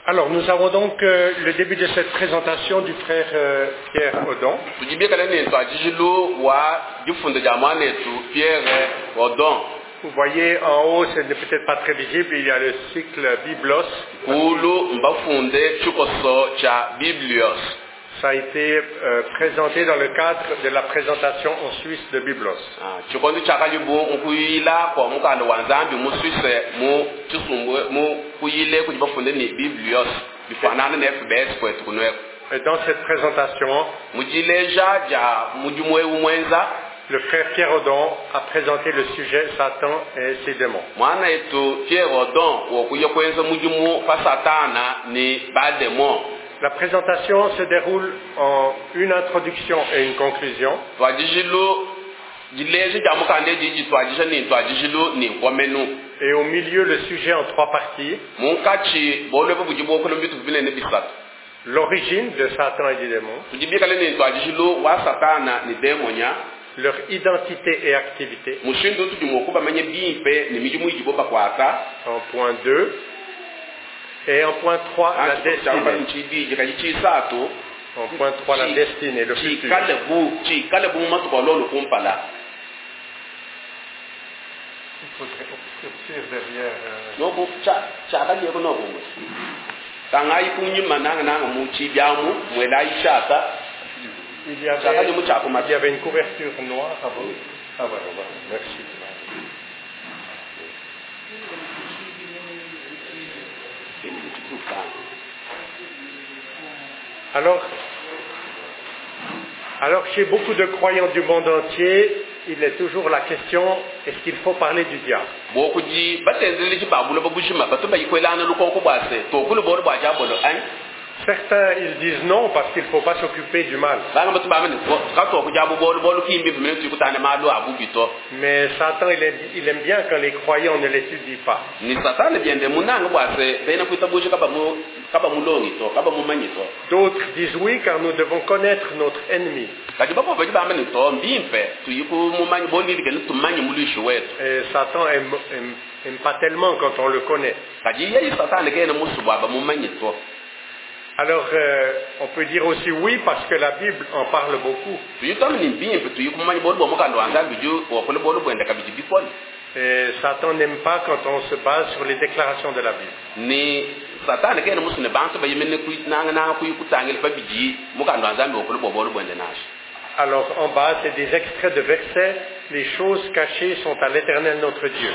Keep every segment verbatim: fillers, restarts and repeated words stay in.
Alors, nous avons donc euh, le début de cette présentation du frère euh, Pierre Odon. Vous voyez en haut, ce n'est peut-être pas très visible, il y a le cycle Biblos. Ça a été euh, présenté dans le cadre de la présentation en Suisse de Biblos. Et dans cette présentation, le frère Pierre Odon a présenté le sujet Satan et ses démons. La présentation se déroule en une introduction et une conclusion. Et au milieu, le sujet en trois parties. L'origine de Satan et des démons. Leur identité et activité. En point deux. Et en point trois, la destinée. En point trois, la destinée, le futur. Il faudrait obscurcir derrière. Euh... Il y avait, il y avait une couverture noire avant. Ah voilà, voilà. Merci. Alors, alors, chez beaucoup de croyants du monde entier, il est toujours la question, est-ce qu'il faut parler du diable? Certains, ils disent non parce qu'il ne faut pas s'occuper du mal. Mais Satan, il aime, il aime bien quand les croyants ne l'étudient pas. D'autres disent oui car nous devons connaître notre ennemi. Et Satan aime, aime, aime pas tellement quand on le connaît. Alors, euh, on peut dire aussi oui parce que la Bible en parle beaucoup. Et Satan n'aime pas quand on se base sur les déclarations de la Bible. Alors, en bas, c'est des extraits de versets. Les choses cachées sont à l'Éternel notre Dieu.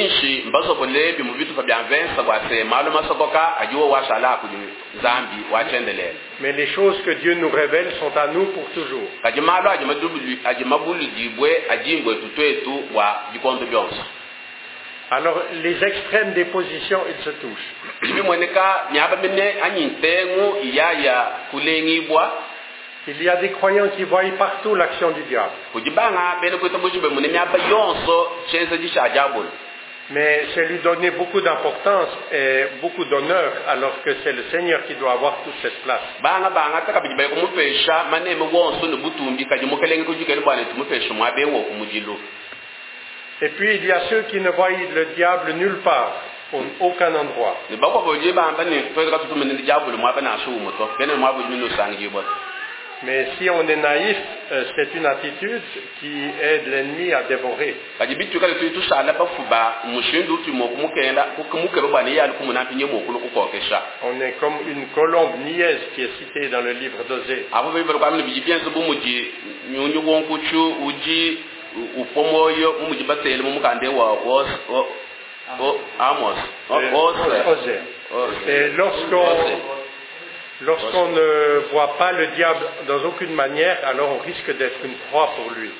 Mais les choses que Dieu nous révèle sont à nous pour toujours. Alors, les extrêmes des positions, ils se touchent. Il y a des croyants qui voient partout l'action du diable. Mais c'est lui donner beaucoup d'importance et beaucoup d'honneur alors que c'est le Seigneur qui doit avoir toute cette place. Et puis il y a ceux qui ne voient le diable nulle part, en aucun endroit. Mais si on est naïf, euh, c'est une attitude qui aide l'ennemi à dévorer. On est comme une colombe niaise qui est citée dans le livre d'Osée. Et lorsqu'on Lorsqu'on ne voit pas le diable dans aucune manière, alors on risque d'être une proie pour lui.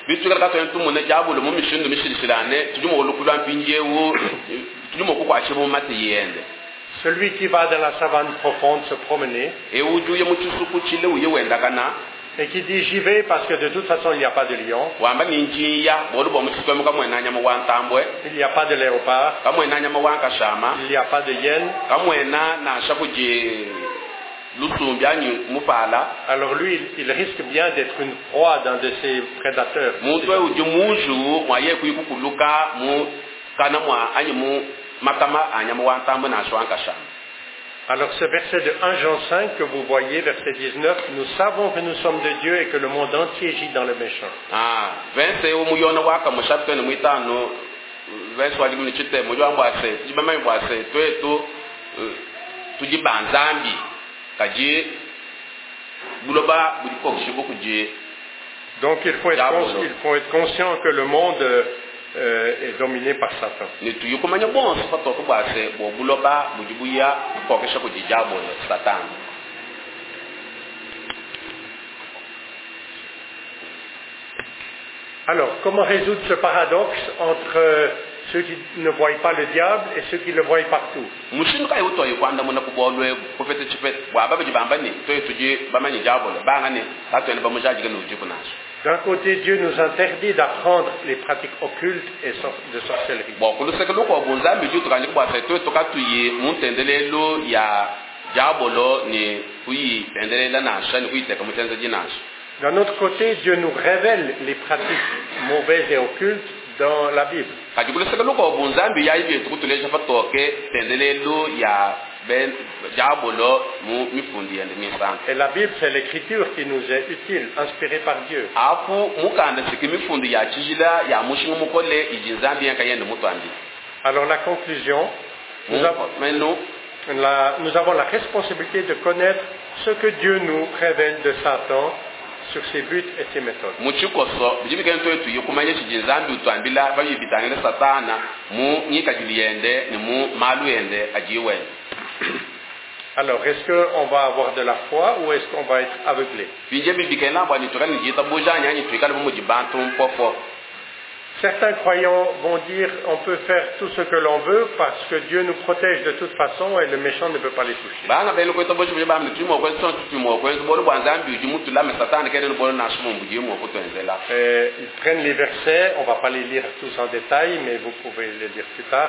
Celui qui va dans la savane profonde se promener et qui dit j'y vais parce que de toute façon il n'y a pas de lion, il n'y a pas de léopard, il n'y a pas de hyène. Alors lui, il, il risque bien d'être une proie d'un de ces prédateurs. Alors ce verset de un Jean cinq que vous voyez, verset dix-neuf, nous savons que nous sommes de Dieu et que le monde entier gît dans le méchant. Ah, verset où muyona waka mushape ne muitano, verset wali munichite muyo ambwase, jibama ambwase, to eto, tuji banzambi, kaji, buloba buliko shiboku je. Donc il faut être conscient, il faut être conscient que le monde euh, est dominé par Satan. Ne tuyo komanya bon so fato ko base bo buloba bujibuya ko kesha ko jijabo Satan. Alors, comment résoudre ce paradoxe entre euh, ceux qui ne voient pas le diable et ceux qui le voient partout? Mushin kai uto yi kwanda muna ko bolwe ko fete chipet wa baba jibamba ni to tuje ba mani jabo ba ngane ta to ne ba mujaji ga no jiku naso. D'un côté, Dieu nous interdit d'apprendre les pratiques occultes et de sorcellerie. Bon, pour le second ko bonza mi jutu kanyi kwa to to ka tuye muntendele lo ya jabo lo ni kuyi tendele la na shani kuyi te kamutenza jinaso. D'un autre côté, Dieu nous révèle les pratiques mauvaises et occultes dans la Bible. Et la Bible, c'est l'écriture qui nous est utile, inspirée par Dieu. Alors la conclusion, nous avons, la, nous avons la responsabilité de connaître ce que Dieu nous révèle de Satan, sur ses buts et ses méthodes. Alors, est-ce qu'on va avoir de la foi ou est-ce qu'on va être aveuglé? Certains croyants vont dire on peut faire tout ce que l'on veut parce que Dieu nous protège de toute façon et le méchant ne peut pas les toucher. Et ils prennent les versets, on ne va pas les lire tous en détail, mais vous pouvez les lire plus tard.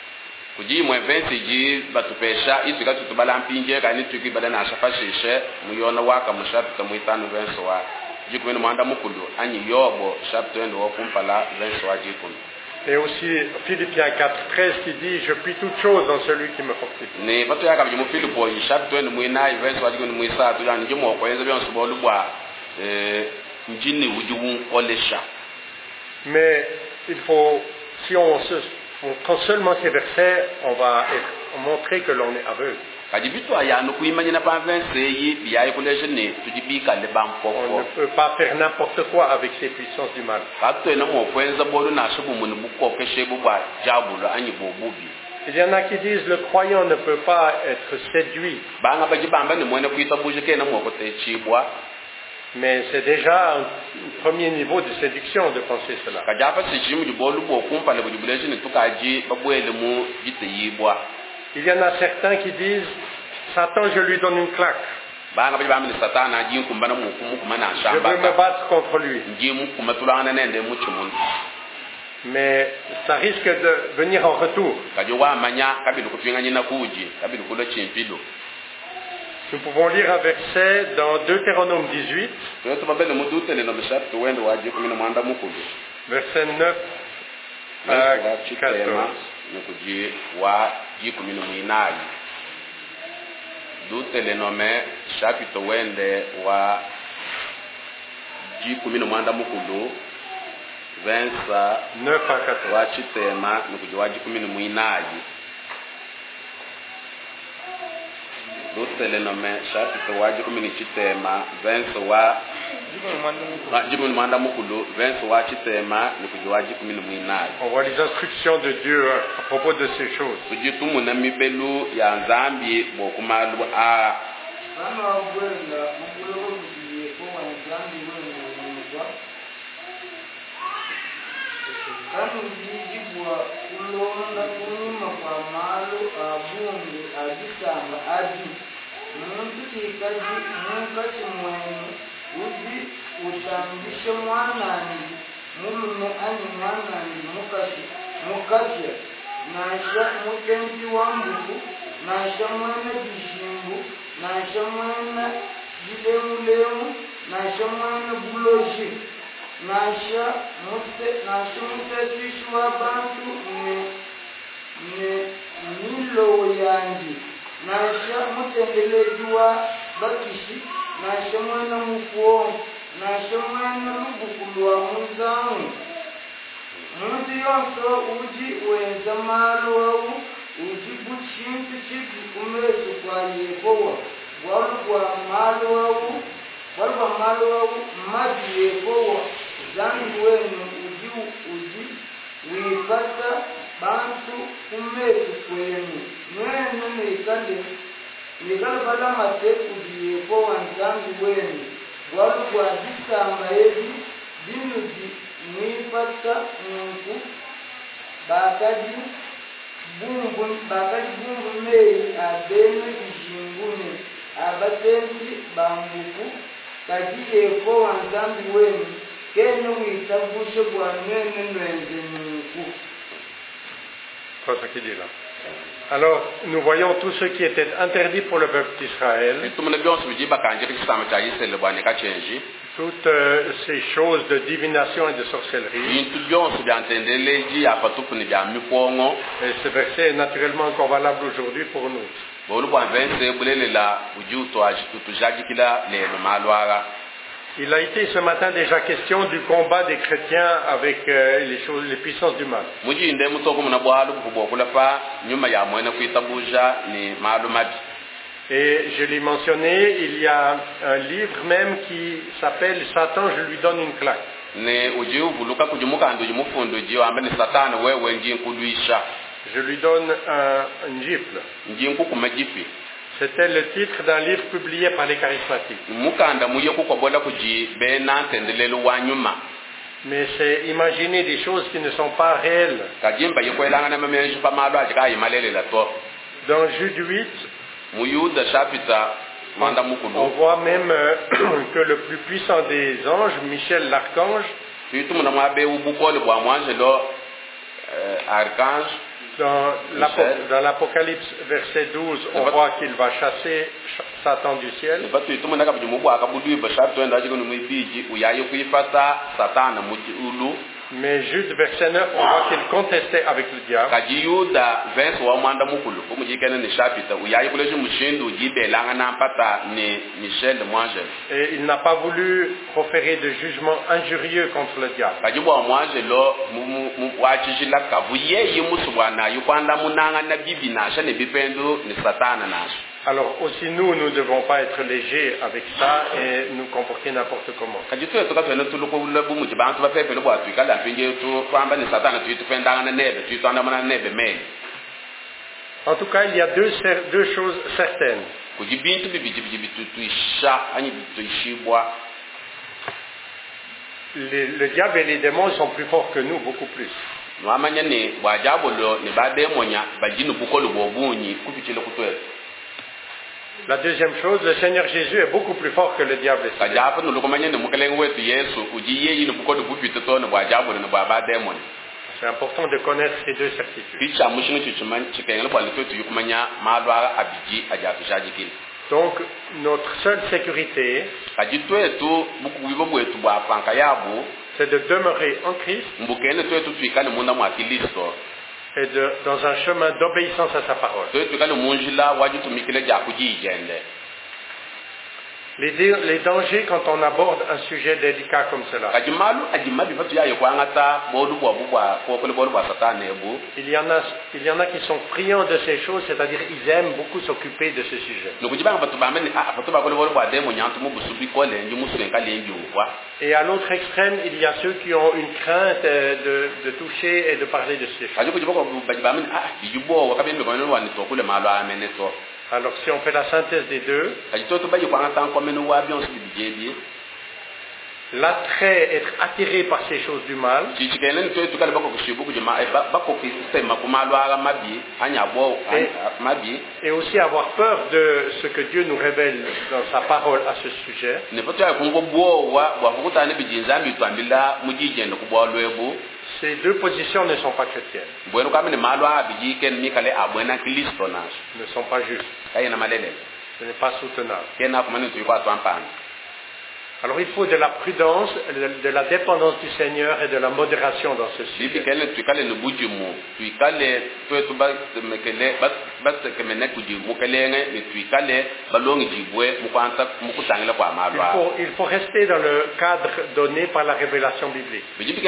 Et aussi Philippiens quatre treize qui dit je puis toute chose dans celui qui me fortifie. Mais il faut, si on, se, on prend seulement ces versets, on va être, montrer que l'on est aveugle. On ne peut pas faire n'importe quoi avec ces puissances du mal. Il y en a qui disent le croyant ne peut pas être séduit. Mais c'est déjà un premier niveau de séduction de penser cela. Il y en a certains qui disent Satan, je lui donne une claque. Je veux me battre contre lui. Mais ça risque de venir en retour. Nous pouvons lire un verset dans Deutéronome dix-huit, verset neuf à quatorze. Deutéronome chapitre wende wa jikumi n'omwanda mukulu verset neuf à quatorze wa chitema n'okujwa jikumi n'omwinayi. Deutéronome chapitre wa jikumi n'chitema verset wa jikumi n'omwanda mukulu verset wa chitema n'okujwa jikumi n'omwinayi. On voit les instructions de Dieu à propos de ces choses. Mulume ani mwana ni mukasi mukasya nasha mutempi wa mbuku nasha mwana bishimbu nasha mwana jilemu nasha mwana buloji nasha mute nasha mutasishi wa bantu ne ne milo yangi naisha mutendeleji wa bakishi naisha mwana mufuo naisha mwana lubukulwa muzangu muntu yonso uji wenza malu wawu uji buchintu chiki kumesu kwa yekowa walu kwa malu wawu walu kwa malu wawu maji yekowa zangu wenu uji uji wipata bantu kumesu kwenu mwenu mikale mikale bala mate uji yekowa zangu wenu walu kwa disamba yeji dinuji mwipata mungu bakadi bungu bakadi bungu mei abenu bijingune abatenzi bambuku kajiye ko wanzambi wenu kene witabushe bwa nene nwenze mungu. Quoi qu'il dit là. Alors, nous voyons tout ce qui était interdit pour le peuple d'Israël. Toutes euh, ces choses de divination et de sorcellerie. Et ce verset est naturellement encore valable aujourd'hui pour nous. Il a été ce matin déjà question du combat des chrétiens avec euh, les, choses, les puissances du mal. Et je l'ai mentionné, il y a un livre même qui s'appelle Satan, je lui donne une claque. Je lui donne un, une gifle. C'était le titre d'un livre publié par les charismatiques. Mais c'est imaginer des choses qui ne sont pas réelles. Dans Jude huit, on voit même euh, que le plus puissant des anges, Michel l'archange, dans l'Apocalypse verset douze, on voit qu'il va chasser Satan du ciel. Mais Jude verset neuf, on voit qu'il contestait avec le diable. Et il n'a pas voulu proférer de jugement injurieux contre le diable. Alors aussi nous, nous ne devons pas être légers avec ça et nous comporter n'importe comment. En tout cas, il y a deux, deux choses certaines. Les, le diable et les démons sont plus forts que nous, beaucoup plus. La deuxième chose, le Seigneur Jésus est beaucoup plus fort que le diable. C'est important de connaître ces deux certitudes. Donc, notre seule sécurité, c'est de demeurer en Christ et de, dans un chemin d'obéissance à sa parole. Les, les dangers quand on aborde un sujet délicat comme cela. Il y en a, il y en a qui sont friands de ces choses, c'est-à-dire ils aiment beaucoup s'occuper de ce sujet. Et à l'autre extrême, il y a ceux qui ont une crainte de, de toucher et de parler de ces choses. Alors si on fait la synthèse des deux, l'attrait, être attiré par ces choses du mal, et, et aussi avoir peur de ce que Dieu nous révèle dans sa parole à ce sujet, ces deux positions ne sont pas chrétiennes. Ne sont pas justes. Ce n'est pas soutenable. Alors il faut de la prudence, de la dépendance du Seigneur et de la modération dans ce sujet. Il faut, il faut rester dans le cadre donné par la révélation biblique.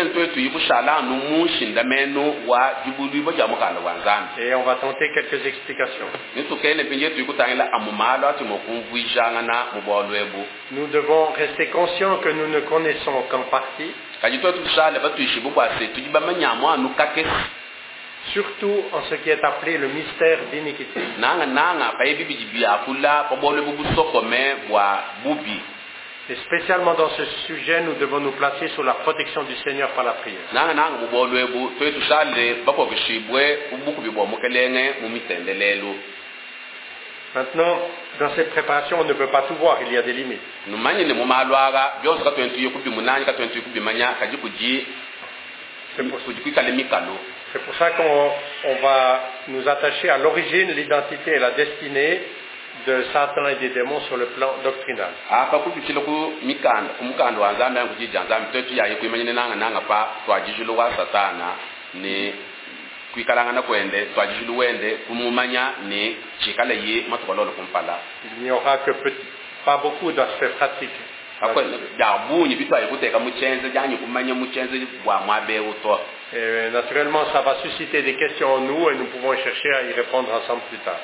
Et on va tenter quelques explications. Nous devons rester conscients que nous ne connaissons qu'en partie. Surtout en ce qui est appelé le mystère d'iniquité. Et spécialement dans ce sujet, nous devons nous placer sous la protection du Seigneur par la prière. Maintenant, dans cette préparation, on ne peut pas tout voir, il y a des limites. C'est pour ça qu'on on va nous attacher à l'origine, l'identité et la destinée de Satan et des démons sur le plan doctrinal. Il n'y aura que petit, pas beaucoup d'aspects pratiques. Et naturellement, ça va susciter des questions en nous et nous pouvons chercher à y répondre ensemble plus tard.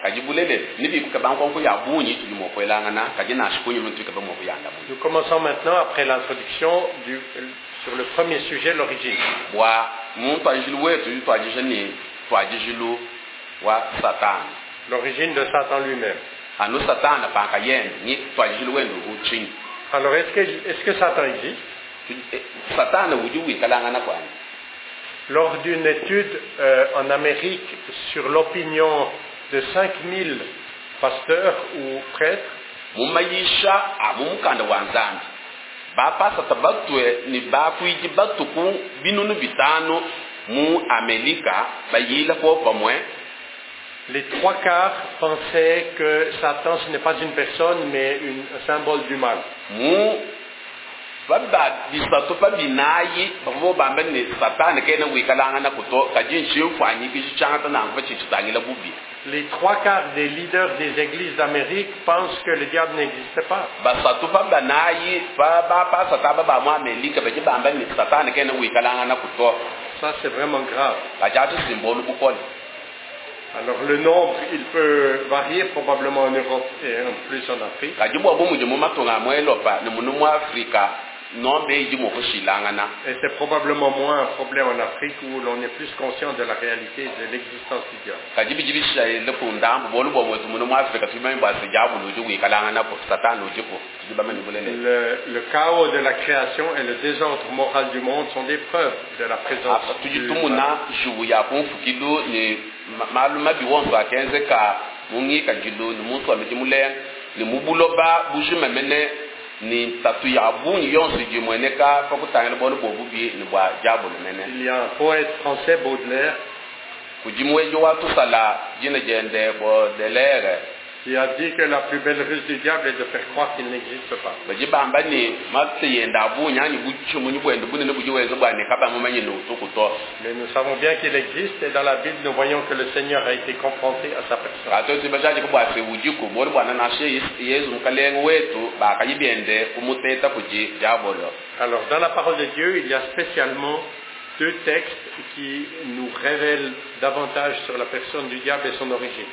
Nous commençons maintenant, après l'introduction, du, sur le premier sujet, l'origine. L'origine de Satan lui-même. Alors, est-ce que, est-ce que Satan existe? Lors d'une étude euh, en Amérique sur l'opinion de cinq mille pasteurs ou prêtres, les trois quarts pensaient que Satan ce n'est pas une personne mais une, un symbole du mal. Les trois quarts des leaders des églises d'Amérique pensent que le diable n'existe pas. Ça c'est vraiment grave. Alors le nombre, il peut varier probablement en Europe et en plus en Afrique. Et c'est probablement moins un problème en Afrique où l'on est plus conscient de la réalité de l'existence du diable. Le, le chaos de la création et le désordre moral du monde sont des preuves de la présence du mal. Il y a un poète français, Baudelaire, qui a dit que la plus belle ruse du diable est de faire croire qu'il n'existe pas. Mais nous savons bien qu'il existe et dans la Bible nous voyons que le Seigneur a été confronté à sa personne. Alors dans la parole de Dieu, il y a spécialement deux textes qui nous révèlent davantage sur la personne du diable et son origine.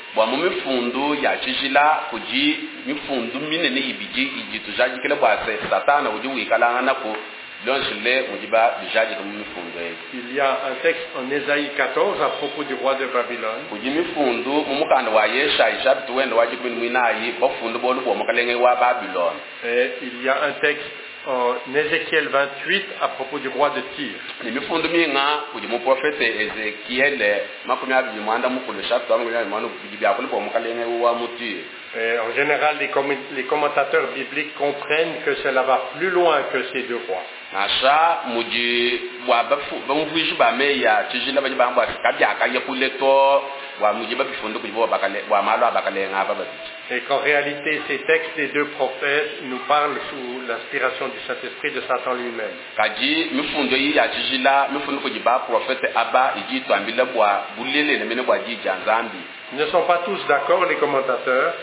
Il y a un texte en Ésaïe quatorze à propos du roi de Babylone. Et il y a un texte en Ézéchiel vingt-huit à propos du roi de Tyr. Et en général, les, com- les commentateurs bibliques comprennent que cela va plus loin que ces deux rois. Et qu'en réalité, ces textes des deux prophètes nous parlent sous l'inspiration du Saint-Esprit de Satan lui-même. Ils ne sont pas tous d'accord, les commentateurs.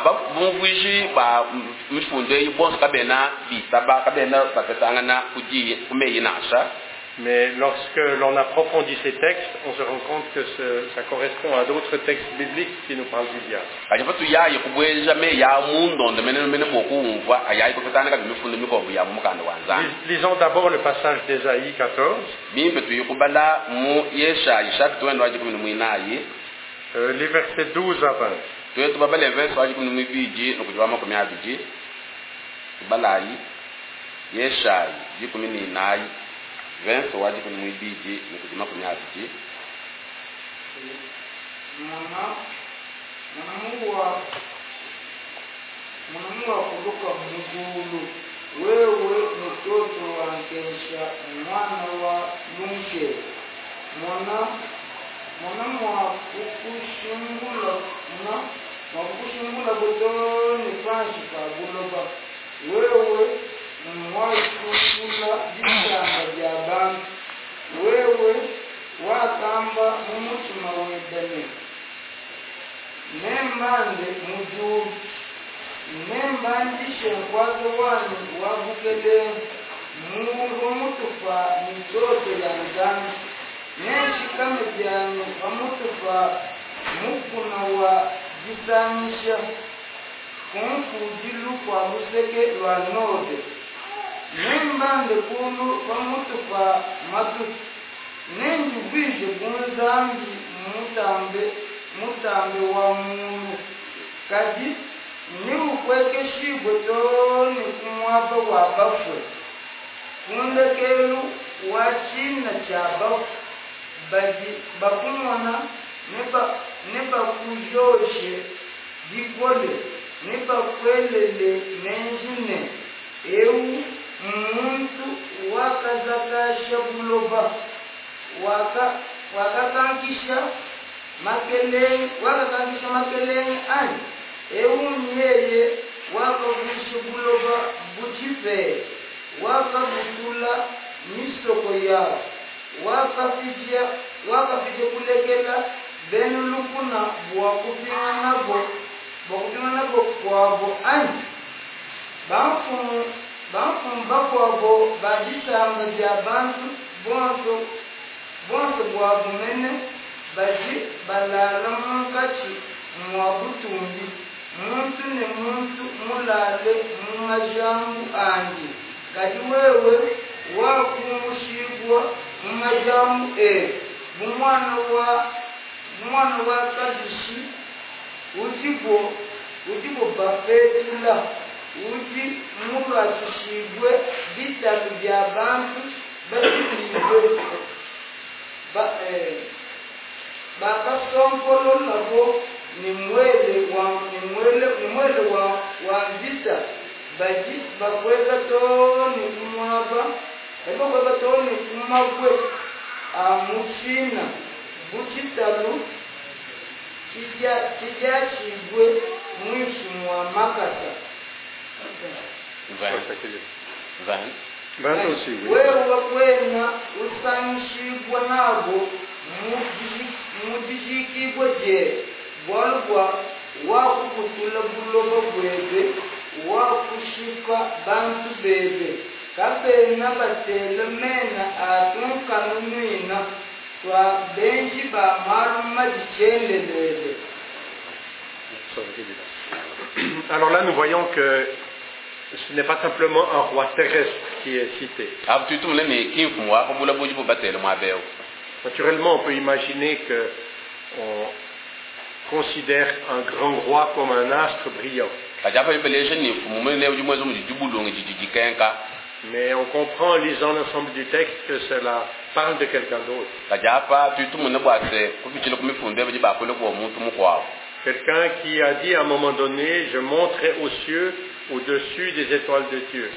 Mais lorsque l'on approfondit ces textes, on se rend compte que ce, ça correspond à d'autres textes bibliques qui nous parlent du diable. Lisons d'abord le passage d'Ésaïe quatorze. Euh, les versets douze à vingt. vingt so waji kun muy biji ni ko dima ko nyaati ci mwana mwana muwa mwana muwa kuruka mugulu wewe mtoto wa Nkesha mwana wa Munke mwana mwana mwa kukushungula na makushungula botoni fanshi ka guloba wewe mwaifuula bisanga bya bantu wewe wakamba mumutima wedane nembande mujuru nembandishe nkwazo wani wabukele muru mutufa mitoto ya nzani neshikame byane bamutufa mukuna wa gisanyisha kumfujilu kwa museke lwa node nembande kulu bamutufa matu nenjubije kunzambi mutambe mutambe wa munu kaji niukweke shigwe toni kumwaba wa bafwe kundekelu wa china cha bafu baji bakumwana neba neba kujoshe dikole neba kwelele menjine eu muntu wakazakasha buloba waka wakakankisha makeleni wakakankisha makeleni ani eu nyeye wakavusha buloba buchipe wakabutula misoko yao wakafija wakafija kulekela benulukuna bwakupinga nabo bwakupinga nabo kwabo ani bafumu bafumu bakwabo bajisanga bya bantu bonso bonso bwabumene baji balala munkachi mwabutumbi muntu ne muntu mulale mumajambu angi kati wewe wakumushigwa mumajambu e mumwana wa mumwana wa kajishi utibo utibo bafetula uti mulu akishigwe bitalu bya bantu basibwe ba eh bakasompolo nabo ni mwele wa ni mwele ni mwele wa wa vita baji bakweka toni kumwaba ebo kwa toni kumagwe amuchina buchitalu kija kija chigwe mwishu wa makata vingt vingt aussi, oui. Wewe kwena usanishigwa nabo mudishikibwe je bolwa wakukutula bulobo bwebe wakushika bantu bebe kapena batele mena atunkanumina twa benji ba maru majichendelele. Alors là, nous voyons que ce n'est pas simplement un roi terrestre qui est cité. Naturellement, on peut imaginer qu'on considère un grand roi comme un astre brillant. Mais on comprend en lisant l'ensemble du texte que cela parle de quelqu'un d'autre. Quelqu'un qui a dit à un moment donné, je monterai aux cieux au-dessus des étoiles de Dieu.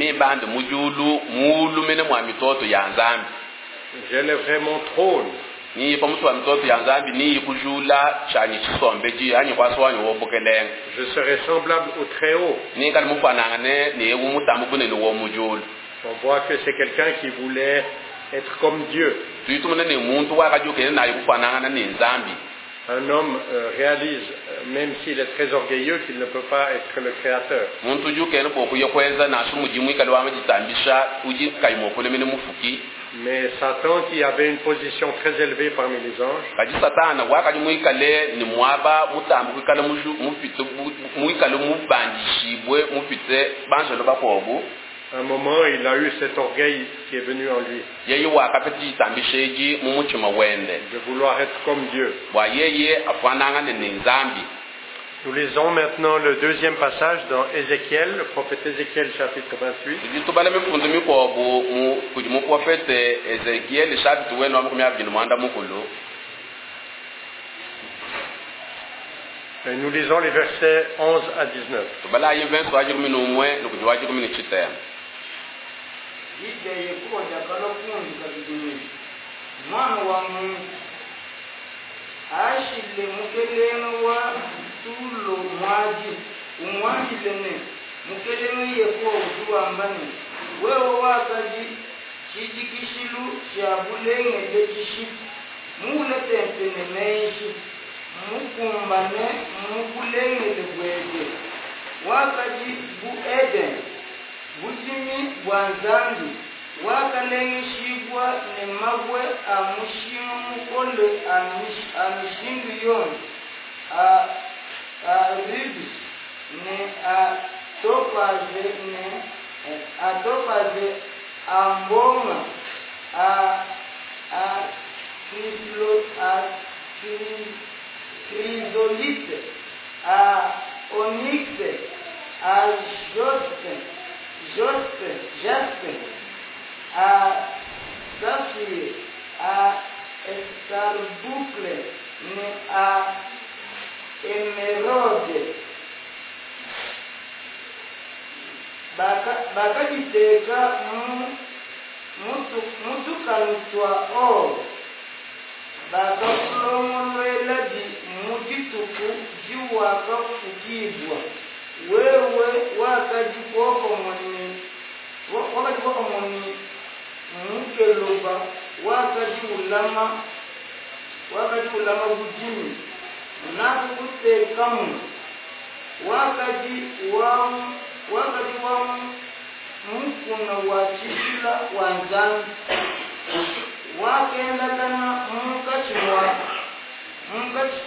J'élèverai mon trône ni pa mtu wa mtoto ya nzambi ni kujula chani chisombe ji anyi kwa swanyi wo bokeleng. Je serai semblable au très haut. Ni kan mu panangane ni wu mutambu bune wo mujul. On voit que c'est quelqu'un qui voulait être comme Dieu. Tu tu mene muntu wa ka juke na yu panangana ni nzambi. Un homme euh, réalise, euh, même s'il est très orgueilleux, qu'il ne peut pas être le créateur. Mais Satan, qui avait une position très élevée parmi les anges, à un moment, il a eu cet orgueil qui est venu en lui, de vouloir être comme Dieu. Nous lisons maintenant le deuxième passage dans Ézéchiel, le prophète Ézéchiel chapitre vingt-huit. Et nous lisons les versets onze à dix-neuf. Ashile mukeleno wa tulo mwaji umwaji lene mukeleno yefo utuambani wewe wakaji chijikishilu cha bulenge dekishi mule tentene menshi mukumbane mukulenge lebwege wakaji bu eden bujimi bwanzangi wakalengishibwa ne magwe amushimu mukole amishindu yon a a ribis ne a topaze ne a topaze ambonga a a krislo a krisolite a onyxe a jospe jospe jaspe a saphir, a escarboucle, ne a émeraude. Baka baka diteka mu mutu mutu kanutwa o. Baka flomolwela di mujituku jiwa kafukibwa. Wewe wakajikoko moni wakajikoko moni mukeloba wakati ulama wakati ulama bujini nakutekamu wakati wao wakati wao mukuna wachila wanzani wakenda kana mukati wa mukati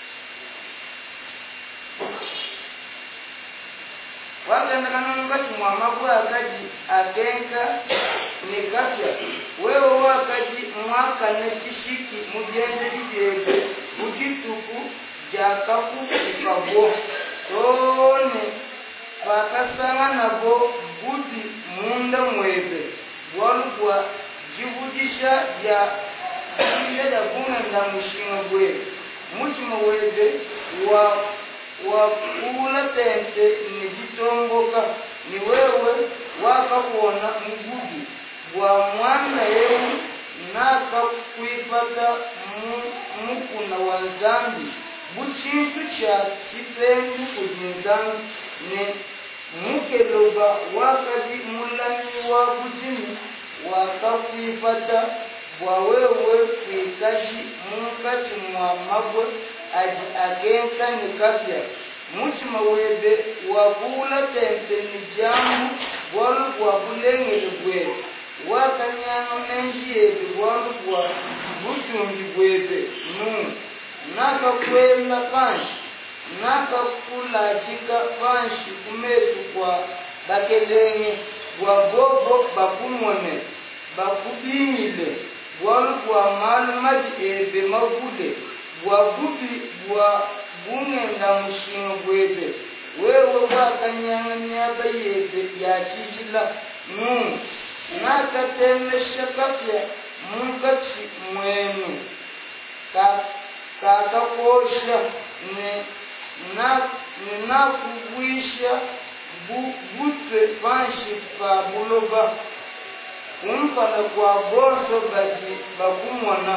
wakenda kana mukati wa mabwa akaji agenga nikafya wewe wakaji mwaka nekishiki mugende bijebe mugituku jakaku ikabo tone bakasanga nabo budi munda mwebe walugwa jibudisha ya ya ya bunga mushinga bwe mutima webe wa wa kula tente nijitongoka ni wewe wakakuona mgudi wa mwana yenu naka kuipata mukuna wa zambi buchintu cha chipengu kujinzangu ne mukeloba wakati mulani wa bujini waka kuipata wa wewe kuitaji mukati mwa mabwe aji agenta nikafya mutima webe wakula tente nijamu walu wabulenge lugwe wakanyano nenjiye walu wa butungi webe nu naka kwela kanshi naka kula jika kanshi kumesu kwa bakelenge wagogo bakumone bakubinile walu wa malumaji ebe magule wagubi wa bungenda mushinga gwebe wewe wakanyanga nyaba yebe ya chijila nu nakatemesha kafya mukati mwenu ka kakakosha ne na na kuwisha bu butwe panshi pa buloba kumpana kwa boso baji bakumwana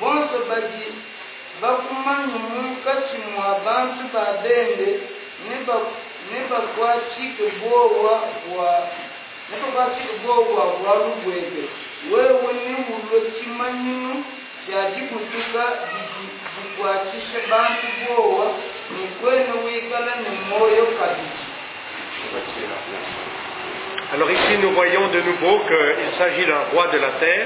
bonse badi bakumanya mukati mwa bantu babende neba neba kwachike bowa wa neba kwachike bowa wa lugwege wewe ni ulo kimanyinu yajikutuka dikwachishe bantu bowa ni kwenu wikala ni moyo kabisa. Alors ici nous voyons de nouveau qu'il s'agit d'un roi de la terre,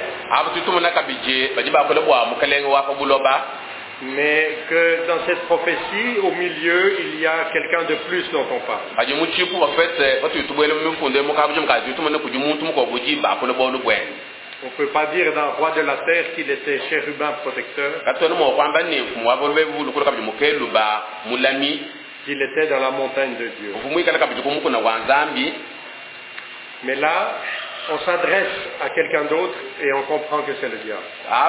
mais que dans cette prophétie, au milieu, il y a quelqu'un de plus dont on parle. On ne peut pas dire d'un roi de la terre qu'il était chérubin protecteur, qu'il était dans la montagne de Dieu. Mais là, on s'adresse à quelqu'un d'autre et on comprend que c'est le diable.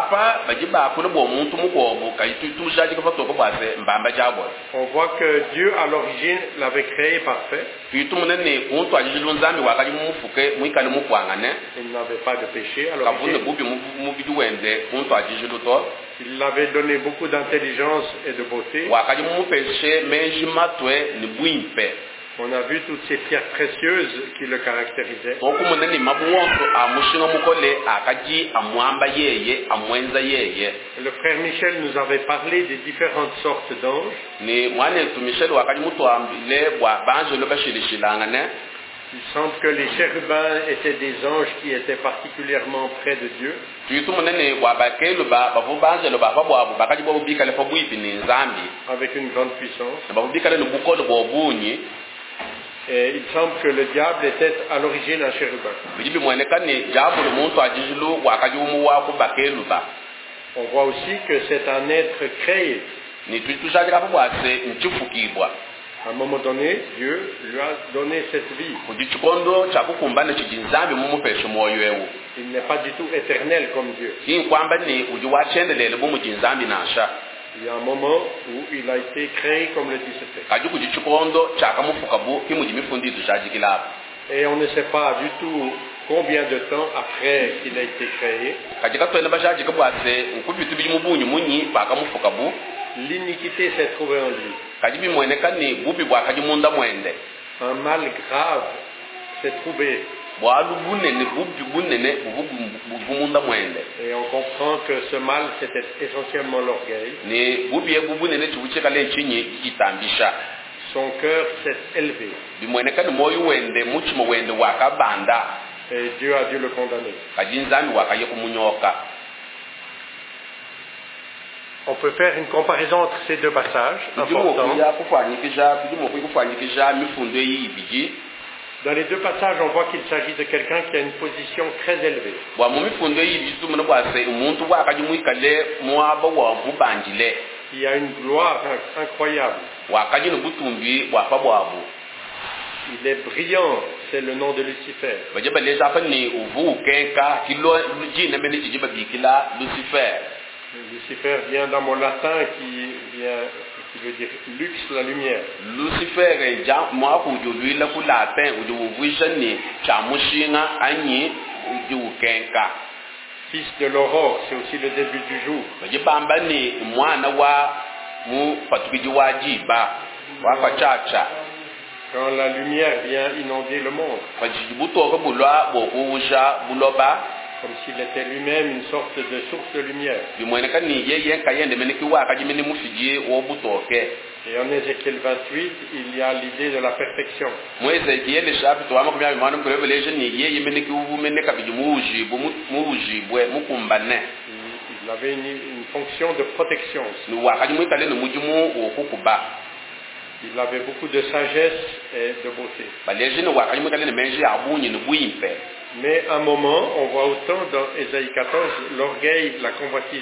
On voit que Dieu à l'origine l'avait créé parfait. Il n'avait pas de péché à l'origine. Il l'avait donné beaucoup d'intelligence et de beauté. On a vu toutes ces pierres précieuses qui le caractérisaient. Le frère Michel nous avait parlé des différentes sortes d'anges. Il semble que les chérubins étaient des anges qui étaient particulièrement près de Dieu. Avec une grande puissance. Et il semble que le diable était à l'origine un chérubin. On voit aussi que c'est un être créé. À un moment donné, Dieu lui a donné cette vie. Il n'est pas du tout éternel comme Dieu. Il y a un moment où il a été créé comme le dit ce texte. Et on ne sait pas du tout combien de temps après qu'il a été créé. L'iniquité s'est trouvée en lui. Un mal grave s'est trouvé. Et on comprend que ce mal, c'était essentiellement l'orgueil. Son cœur s'est élevé. Et Dieu a dû le condamner. On peut faire une comparaison entre ces deux passages importants. Dans les deux passages, on voit qu'il s'agit de quelqu'un qui a une position très élevée. Qui a une gloire incroyable. Il est brillant, c'est le nom de Lucifer. Lucifer vient d'un mot latin qui vient qui veut dire luxe, la lumière. Lucifer fils de l'aurore, c'est aussi le début du jour. Quand la lumière vient inonder le monde. Comme s'il était lui-même une sorte de source de lumière. Et en Ézéchiel vingt-huit, il y a l'idée de la perfection. Il avait une, une fonction de protection. Il avait beaucoup de sagesse et de beauté. Mais à un moment, on voit autant dans Ésaïe quatorze, l'orgueil, la convoitise.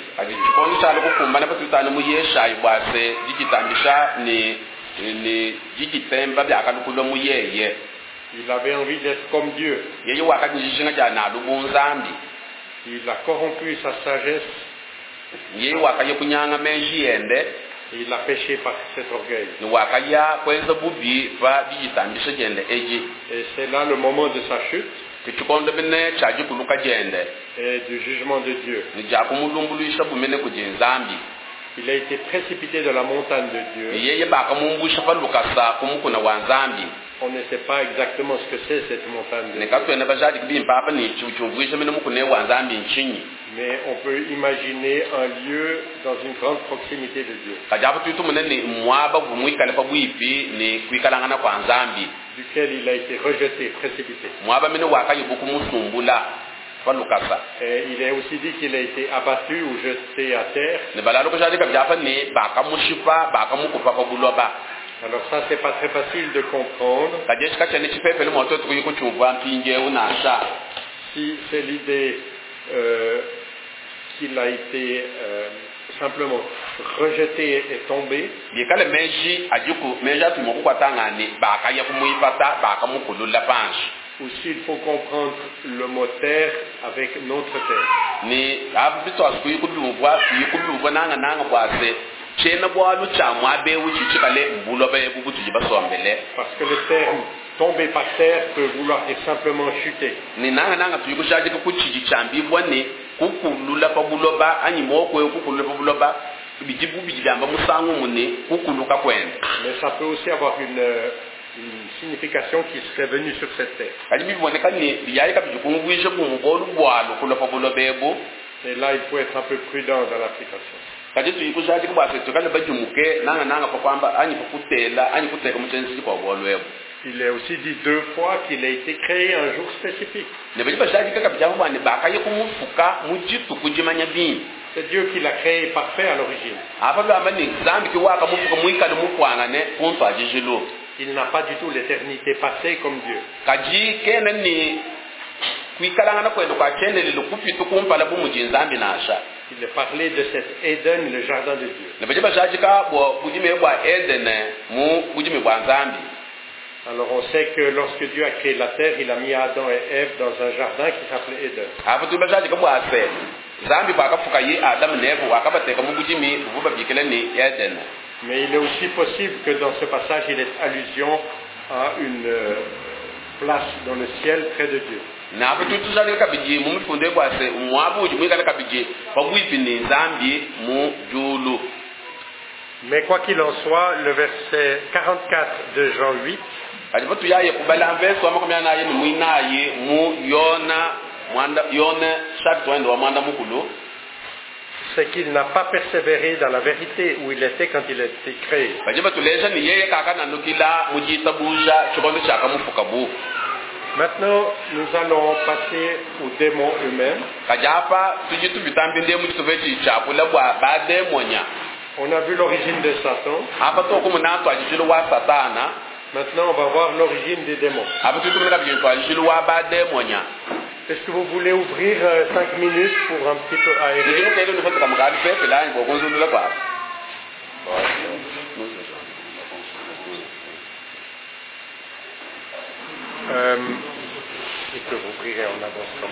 Il avait envie d'être comme Dieu. Il a corrompu sa sagesse. Et il a péché par cet orgueil. Et c'est là le moment de sa chute. et du jugement de Dieu. Il a été précipité de la montagne de Dieu. On ne sait pas exactement ce que c'est cette montagne de Dieu. Mais on peut imaginer un lieu dans une grande proximité de Dieu, duquel il a été rejeté, précipité. Et il est aussi dit qu'il a été abattu ou jeté à terre. Alors ça, c'est pas très facile de comprendre. Si c'est l'idée euh, qu'il a été euh, simplement rejeté et tombé, ou s'il faut comprendre le mot terre avec notre terre. Parce que le terme tomber par terre peut vouloir dire simplement chuter. Mais ça peut aussi avoir une, une signification qui serait venue sur cette terre. Et là, il faut être un peu prudent dans l'application. Il est aussi dit deux fois qu'il a été créé un jour spécifique. C'est Dieu qui l'a créé parfait à l'origine. Il n'a pas du tout l'éternité passée comme Dieu. Il est parlé de cet Éden, le jardin de Dieu. Alors on sait que lorsque Dieu a créé la terre, il a mis Adam et Ève dans un jardin qui s'appelait Éden. Mais il est aussi possible que dans ce passage, il ait allusion à une euh, place dans le ciel près de Dieu. Mais quoi qu'il en soit, le verset quarante-quatre de Jean huit c'est qu'il n'a pas persévéré dans la vérité où il était quand il a été créé. Maintenant, nous allons passer aux démons eux-mêmes. On a vu l'origine de Satan. Maintenant, on va voir l'origine des démons. Est-ce que vous voulez ouvrir euh, cinq minutes pour un petit peu aérer? Euh, et que vous ouvrirez en avance quand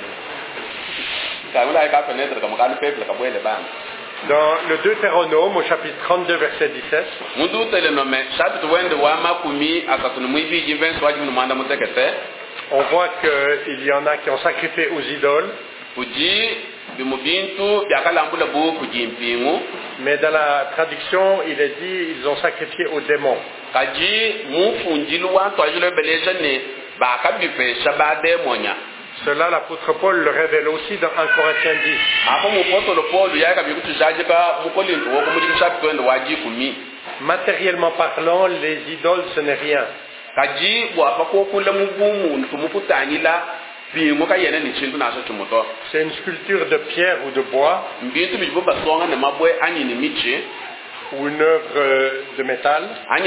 même. Dans le Deutéronome, au chapitre trente-deux, verset dix-sept, on voit qu'il y en a qui ont sacrifié aux idoles. Mais dans la traduction, il est dit ils ont sacrifié aux démons. Cela, l'apôtre Paul le révèle aussi dans un Corinthiens dix. Matériellement parlant, les idoles, ce n'est rien. C'est une sculpture de pierre ou de bois, ou une œuvre de métal.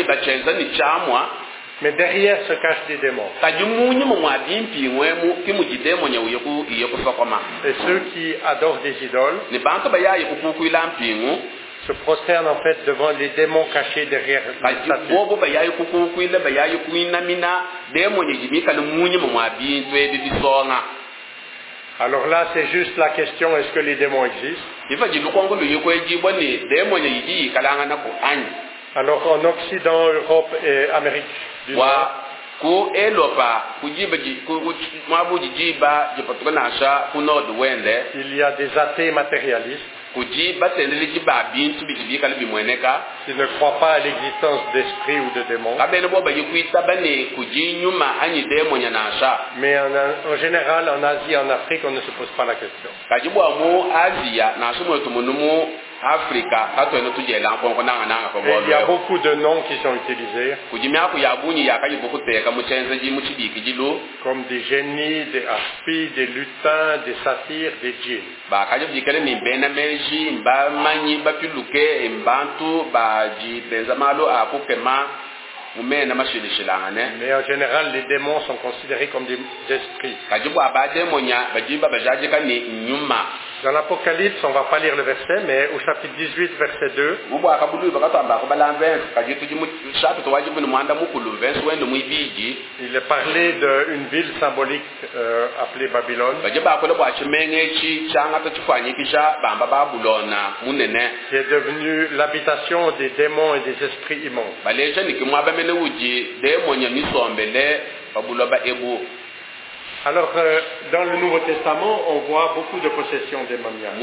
Mais derrière se cachent des démons. Et ceux qui adorent des idoles se prosternent en fait devant les démons cachés derrière les statues. Alors là, c'est juste la question, est-ce que les démons existent? Alors en Occident, Europe et Amérique du Nord, ku elopa kujiba ku mabu jiba jipatuka nasha ku nord wende. Il y a des athées matérialistes qui ne croient pas à l'existence d'esprits ou de démons. Mais en, en général, en Asie et en Afrique, on ne se pose pas la question. Et il y a beaucoup de noms qui sont utilisés, comme des génies, des harpies, des lutins, des satyres, des djinns. Mais en général, les démons sont considérés comme des esprits. Dans l'Apocalypse, on ne va pas lire le verset, mais au chapitre dix-huit, verset deux, il est parlé d'une ville symbolique euh, appelée Babylone, qui est devenue l'habitation des démons et des esprits immondes. Alors, euh, dans le Nouveau Testament, on voit beaucoup de possessions démoniaques.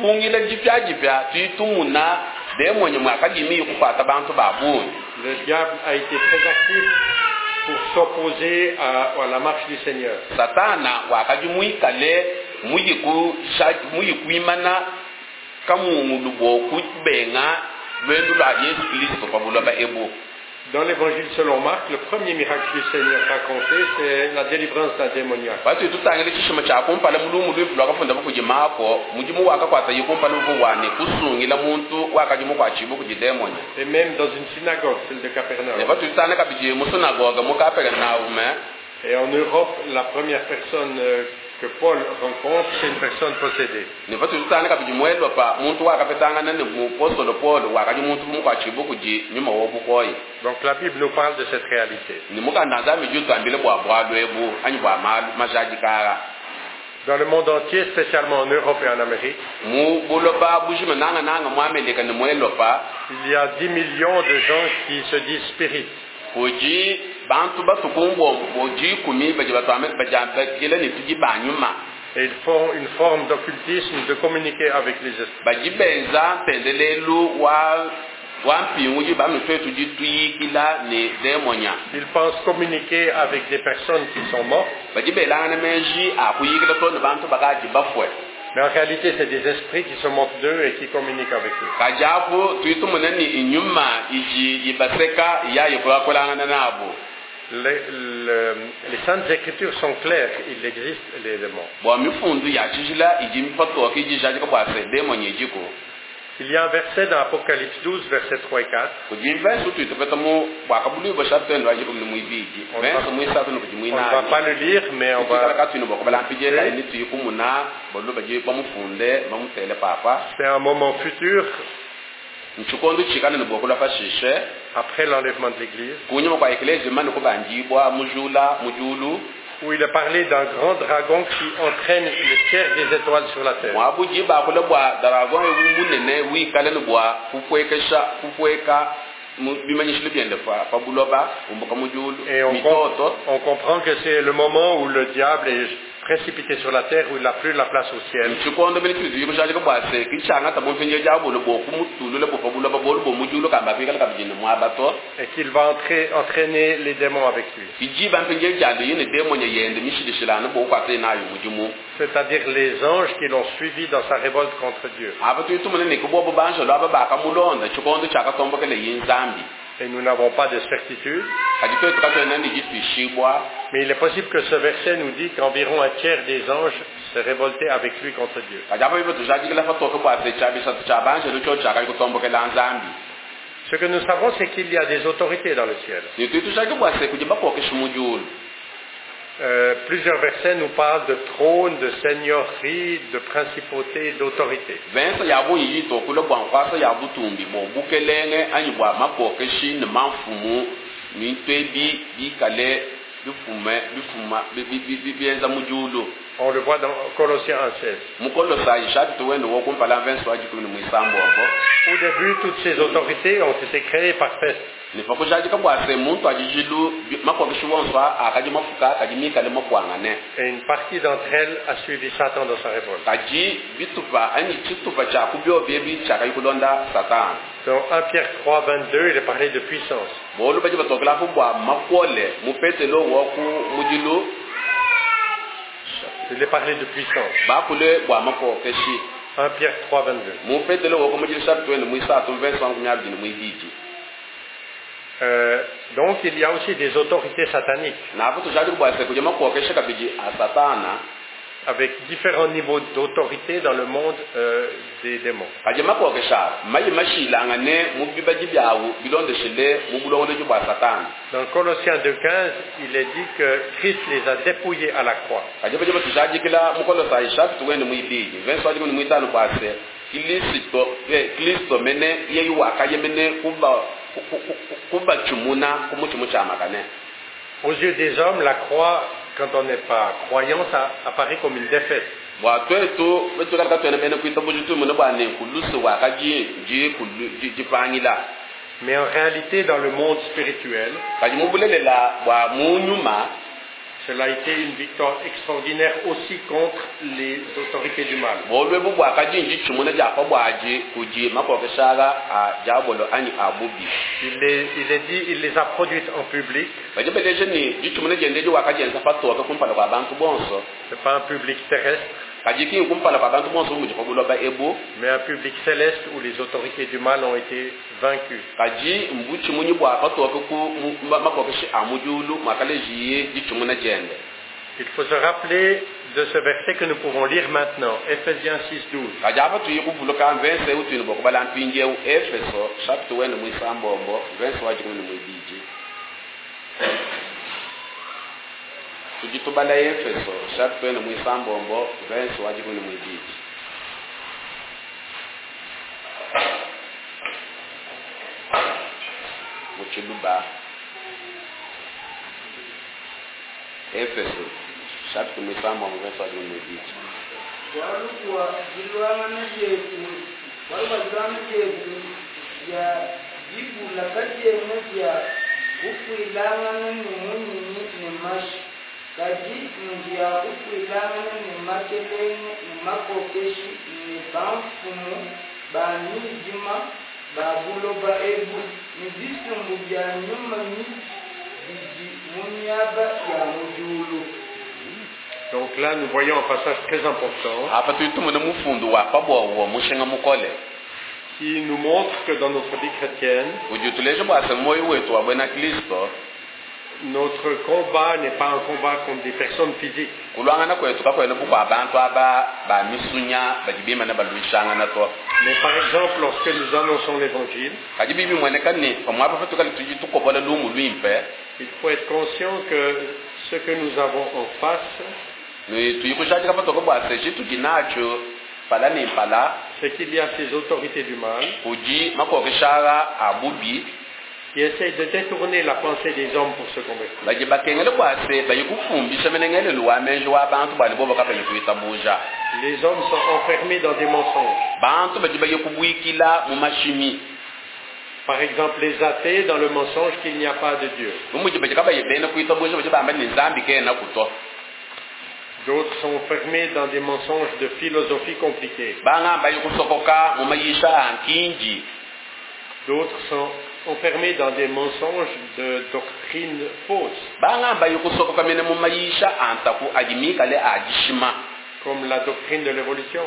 Le diable a été très actif pour s'opposer à, à la marche du Seigneur. Dans l'évangile selon Marc, le premier miracle du Seigneur raconté, c'est la délivrance d'un démoniaque. Et même dans une synagogue, celle de Capernaum. Et en Europe, la première personne euh, que Paul rencontre, c'est une personne possédée. Donc la Bible nous parle de cette réalité. Dans le monde entier, spécialement en Europe et en Amérique, il y a dix millions de gens qui se disent spirites. Et ils font une forme d'occultisme de communiquer avec les esprits. Ils pensent communiquer avec des personnes qui sont mortes. Mais en réalité, c'est des esprits qui se moquent d'eux et qui communiquent avec eux. Les, le, les Saintes Écritures sont claires, il existe les démons. Il y a un verset dans Apocalypse douze, versets trois et quatre. On ne va, on va pas le lire, mais on va... C'est un moment futur, après l'enlèvement de l'Église, où il est parlé d'un grand dragon qui entraîne le tiers des étoiles sur la terre. Et on, comp- on comprend que c'est le moment où le diable est précipité sur la terre, où il n'a plus la place au ciel. Et qu'il va entrer, entraîner les démons avec lui. C'est-à-dire les anges qui l'ont suivi dans sa révolte contre Dieu. Et nous n'avons pas de certitude. Mais il est possible que ce verset nous dit qu'environ un tiers des anges s'est révolté avec lui contre Dieu. Ce que nous savons, c'est qu'il y a des autorités dans le ciel. Euh, plusieurs versets nous parlent de trône, de seigneurie, de principauté, d'autorité. On le voit dans Colossiens un seize. Au début, toutes ces autorités ont été créées par ni fa ko jaji ka bwa se muntu ajijilu mako ke shuwonsa akaji mafuka akaji mika le makwanga ne. Et une partie d'entre elles a suivi Satan dans sa révolte. Kaji bitupa ani chitupa cha kubyo bebi cha kayulonda Satan. Dans un Pierre trois vingt-deux, il est parlé de puissance. Bolu baji batokla ko bwa makole mupetelo woku mujilo. Il est parlé de puissance. Ba kule bwa mako keshi. un Pierre trois vingt-deux. Mupetelo woku mujilo chapitre ne muisa to Vincent kunyabi ne muidiji. Euh, donc il y a aussi des autorités sataniques avec différents niveaux d'autorité dans le monde euh, des démons. Dans Colossiens deux quinze, il est dit que Christ les a dépouillés à la croix. Aux yeux des hommes, la croix, quand on n'est pas croyant, ça apparaît comme une défaite. Mais en réalité, dans le monde spirituel, cela a été une victoire extraordinaire aussi contre les autorités du mal. Il est, il est dit, il les a produites en public. Ce n'est pas un public terrestre, mais un public céleste où les autorités du mal ont été vaincues. Il faut se rappeler de ce verset que nous pouvons lire maintenant, Ephésiens six douze. Tujitubala Efeso chapter no mwisambombo verse wajibu ni mwidiji. Muchiluba Efeso chapter mwisambombo verse wajibu ni mwidiji. Walikuwa jilwana yetu walikuwa jilwana yetu ya jibu la kati ya mmoja kukuilana ni munyi ni mashi kaji njia kukuilana ni makeleni ni makokeshi ni bamfumu bani jima babulo ba ebu ni bisumbu bya nyuma miji biji munyaba ya mujulu. Donc là, nous voyons un passage très important qui nous montre que dans notre vie chrétienne, notre combat n'est pas un combat contre des personnes physiques. Mais par exemple, lorsque nous annonçons l'évangile, il faut être conscient que ce que nous avons en face, c'est qu'il y a ces autorités du mal qui essayent de détourner la pensée des hommes pour se convertir. Les hommes sont enfermés dans des mensonges. Par exemple, les athées dans le mensonge qu'il n'y a pas de Dieu. D'autres sont enfermés dans des mensonges de philosophie compliquée. D'autres sont enfermés dans des mensonges de doctrine fausse. Comme la doctrine de l'évolution.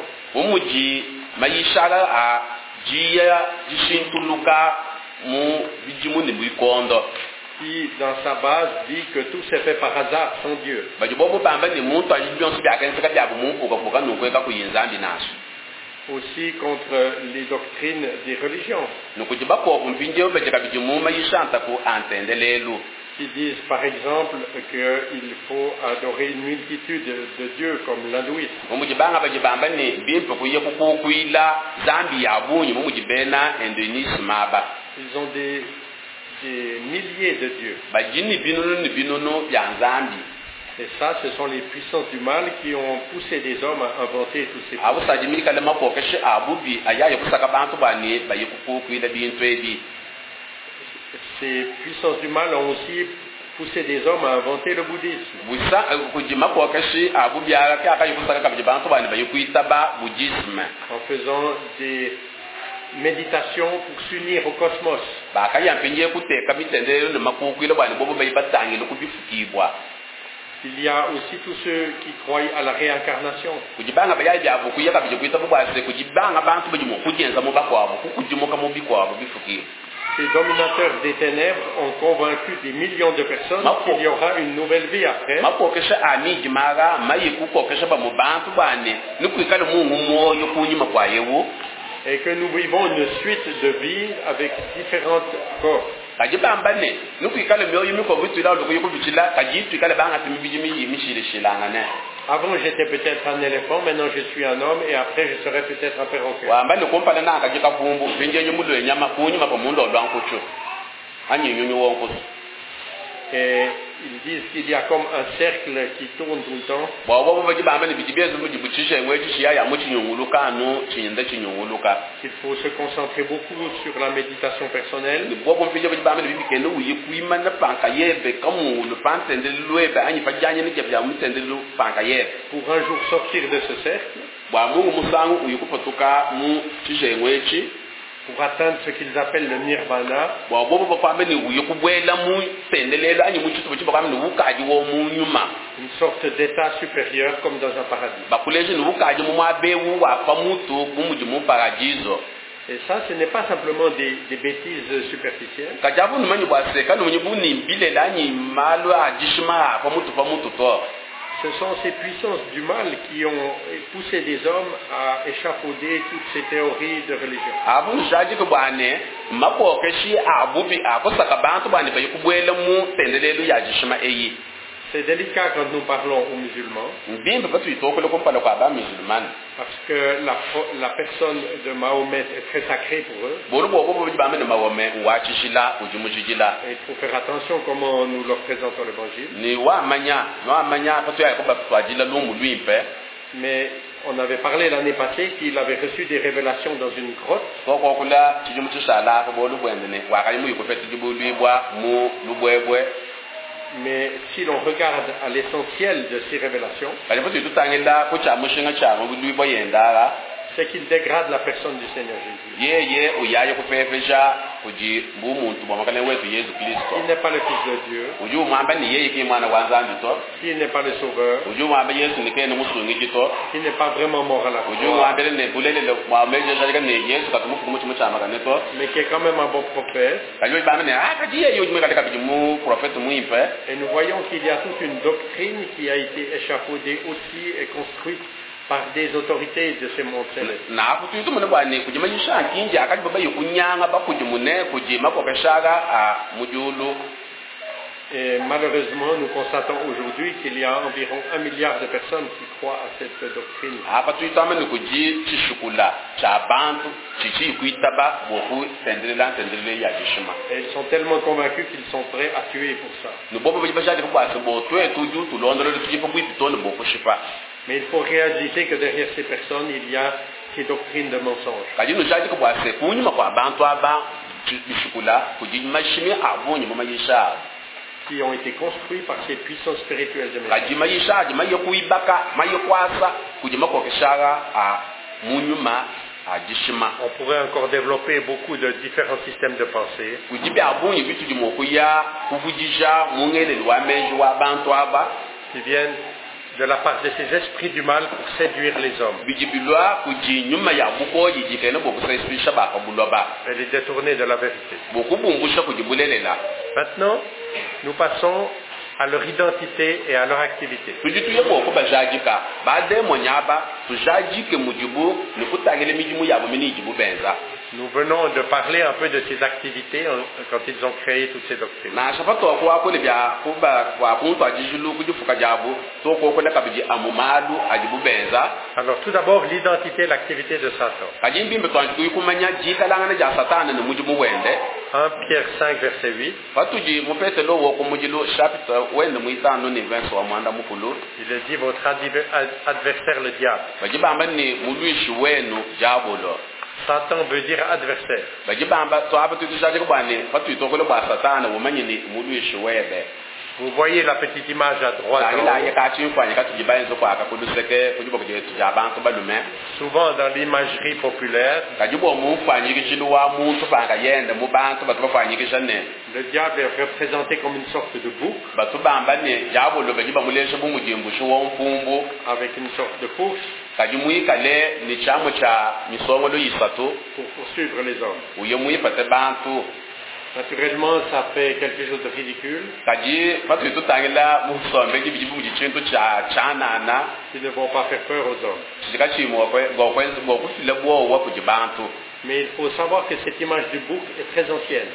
Qui, dans sa base, dit que tout s'est fait par hasard sans Dieu. Aussi contre les doctrines des religions. Qui disent par exemple qu'il faut adorer une multitude de dieux comme l'hindouisme. Ils ont des, des milliers de dieux. Et ça, ce sont les puissances du mal qui ont poussé des hommes à inventer tous ces ces puissances du mal ont aussi poussé des hommes à inventer le bouddhisme. En faisant des méditations pour s'unir au cosmos. Il y a aussi tous ceux qui croient à la réincarnation. Ces dominateurs des ténèbres ont convaincu des millions de personnes qu'il y aura une nouvelle vie après. Et que nous vivons une suite de vie avec différents corps. Avant j'étais peut-être un éléphant, maintenant je suis un homme et après je serai peut-être un perroquet. Et ils disent qu'il y a comme un cercle qui tourne tout le temps. Il faut se concentrer beaucoup sur la méditation personnelle. Pour un jour sortir de ce cercle. Pour atteindre ce qu'ils appellent le nirvana. Une sorte d'état supérieur comme dans un paradis. Et ça, ce n'est pas simplement des, des bêtises superficielles. Ce sont ces puissances du mal qui ont poussé des hommes à échafauder toutes ces théories de religion. C'est délicat quand nous parlons aux musulmans. Parce que la, la personne de Mahomet est très sacrée pour eux. Et il faut faire attention comment nous leur présentons l'évangile. Mais on avait parlé l'année passée qu'il avait reçu des révélations dans une grotte. Mais si l'on regarde à l'essentiel de ces révélations, c'est qu'il dégrade la personne du Seigneur Jésus. Il n'est pas le Fils de Dieu. Il n'est pas le Sauveur. Il n'est pas vraiment mort à la croix. Mais qui est quand même un bon prophète. Et nous voyons qu'il y a toute une doctrine qui a été échafaudée aussi et construite par des autorités de ce monde céleste. Et malheureusement, nous constatons aujourd'hui qu'il y a environ un milliard de personnes qui croient à cette doctrine. Et ils sont tellement convaincus qu'ils sont prêts à tuer pour ça. Mais il faut réaliser que derrière ces personnes, il y a ces doctrines de mensonges. Qui ont été construits par ces puissances spirituelles de mensonges. On pourrait encore développer beaucoup de différents systèmes de pensée. Qui viennent de la part de ces esprits du mal pour séduire les hommes. Et les détourner de la vérité. Maintenant, nous passons à leur identité et à leur activité. Nous venons de parler un peu de ces activités quand ils ont créé toutes ces doctrines. Alors tout d'abord, l'identité et l'activité de Satan. un Pierre cinq, verset huit. Il est dit votre adversaire le diable. Satan veut dire adversaire. Vous voyez la petite image à droite. Souvent dans l'imagerie populaire, le diable est représenté comme une sorte de bouc avec une sorte de course pour poursuivre les hommes. Naturellement, ça fait quelque chose de ridicule. Ils ne vont pas faire peur aux hommes. Mais il faut savoir que cette image du bouc est très ancienne.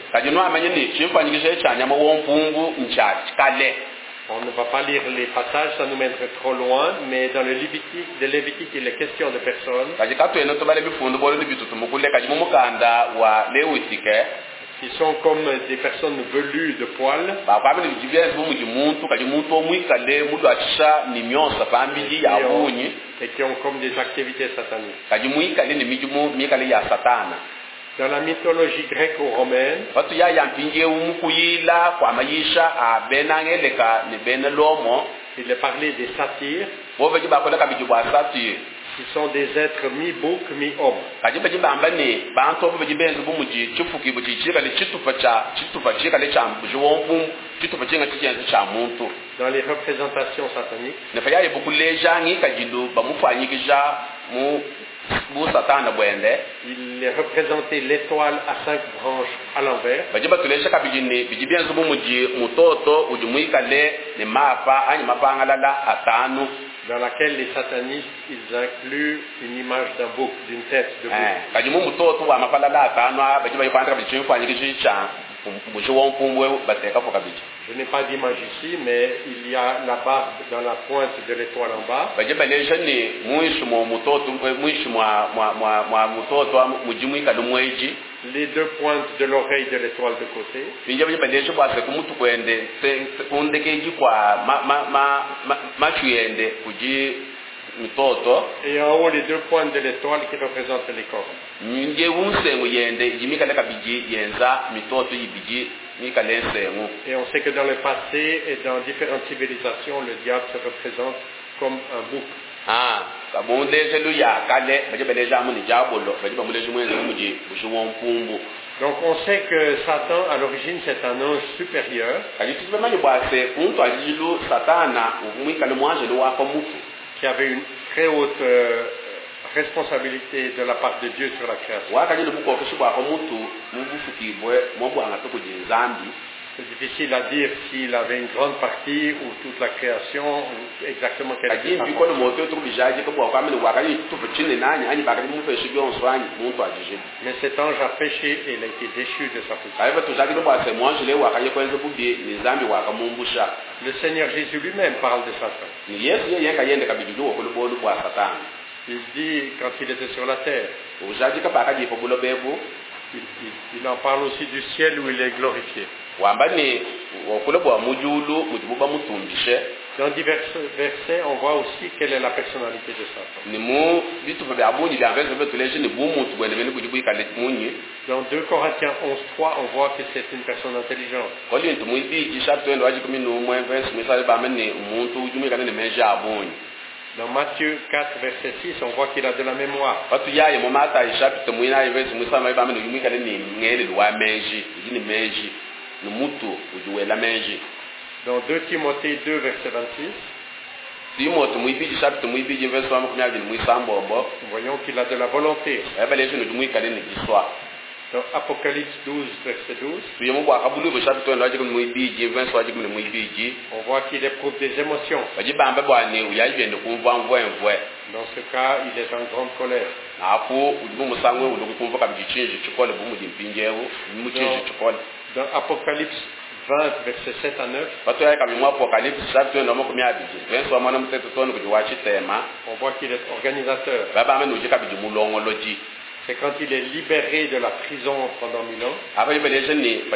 On ne va pas lire les passages, ça nous mènerait trop loin, mais dans le Lévitique, de Lévitique, il est question de personnes qui sont comme des personnes velues de poils et qui ont comme des activités sataniques. Dans la mythologie gréco-romaine, il est parlé des satyres, qui sont des êtres mi-bouc, mi-homme. Dans les représentations sataniques, il est représenté l'étoile à cinq branches à l'envers. Dans laquelle les satanistes, ils incluent une image d'un bouc, d'une tête de bouc. Je n'ai pas d'image ici, mais il y a la barbe dans la pointe de l'étoile en bas. Les deux pointes de l'oreille de l'étoile de côté. Et en haut, les deux pointes de l'étoile qui représentent les cornes. Et on sait que dans le passé et dans différentes civilisations, le diable se représente comme un bouc. Donc on sait que Satan, à l'origine, c'est un ange supérieur qui avait une très haute euh, responsabilité de la part de Dieu sur la création. C'est difficile à dire s'il avait une grande partie ou toute la création ou exactement quelle était. Mais cet ange a péché et il a été déchu de sa position. Le Seigneur Jésus lui-même parle de Satan. Il dit quand il était sur la terre. Il, il, il en parle aussi du ciel où il est glorifié. Dans divers versets, on voit aussi quelle est la personnalité de Satan. Dans deux Corinthiens onze trois, on voit que c'est une personne intelligente. Dans Matthieu quatre, verset six, on voit qu'il a de la mémoire. Dans deux Timothée deux, verset vingt-six, voyons qu'il a de la volonté. Dans Apocalypse douze, verset douze, on voit qu'il éprouve des émotions. Dans ce cas, il est en grande colère. Dans, dans Apocalypse vingt, verset sept à neuf, on voit qu'il est organisateur. C'est quand il est libéré de la prison pendant mille ans.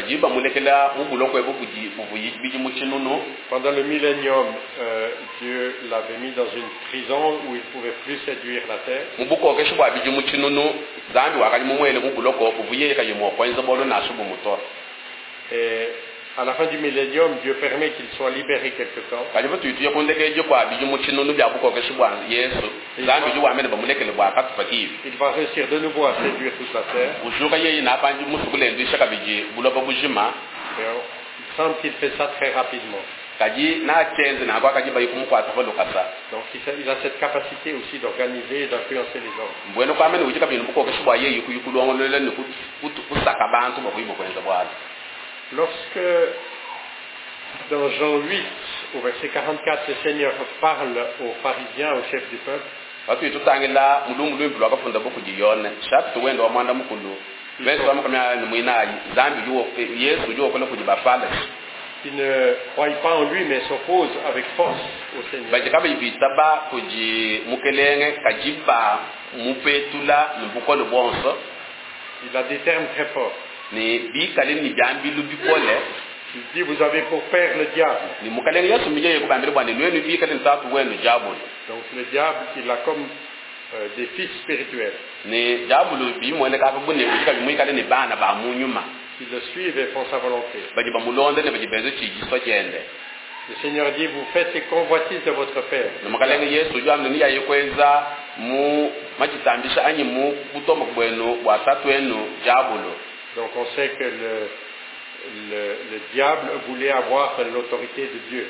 Pendant le millénium, euh, Dieu l'avait mis dans une prison où il ne pouvait plus séduire la terre. zambi wakati mumwele mubuloko buvuye ka yimo kwenza bolo na subu muto. Et à la fin du millénium, Dieu permet qu'il soit libéré quelque temps. Kaje batu tuye konde ke je kwa biju muchino no bya buko ke shibwa Yesu. Zambi ju wa mene ba mulekele bwa katu fativi. Il va réussir de nouveau à séduire toute la terre. Ujuka ye na panji musukule ndi shaka biji buloba bujima. Il semble qu'il fait ça très rapidement. Kaji na chenze na kwa kaji ba yukumu kwa tafalo kasa. Donc il a cette capacité aussi d'organiser et d'influencer les hommes. Bueno kwa mene ujika binu buko ke shibwa ye yuku yuku longo lele ni kusaka bantu ba kuibo kwenza bwa. Lorsque dans Jean huit, au verset quarante-quatre, le Seigneur parle aux pharisiens, aux chefs du peuple, watu tutangila mulumulu mpilo akafunda boku jiyone shatu tuwendo wa mwanda mukulu verse wa mkamya ni mwinayi zambi juo Yesu juo kono kujibafala. Ils ne croient pas en lui mais s'opposent avec force au Seigneur. Bajikabe ibitaba kuji mukelenge kajiba mupetula mbuko le bonso. Il a des termes très forts. Ni bi kalini ni jambi lu bikole. Il dit vous avez pour père le diable. Ni mukalenge Yesu miye ko bambere bwande no ni bi kalini tatu wenu jabul. Donc le diable il a comme euh, des fils spirituels. Ni jabulu bi mo ne ka ko bunne ko ka bi kalini bana ba munyuma. Ils le suivent et font sa volonté. Bajiba mulonde ne bajiba zo ci so jende. Le Seigneur dit vous faites les convoitises de votre père. Ni mukalenge Yesu jam ni ya yekweza mu majitambisha anyi mu butomo bwenu bwa tatu enu jabulu. Donc on sait que le, le, le diable voulait avoir l'autorité de Dieu.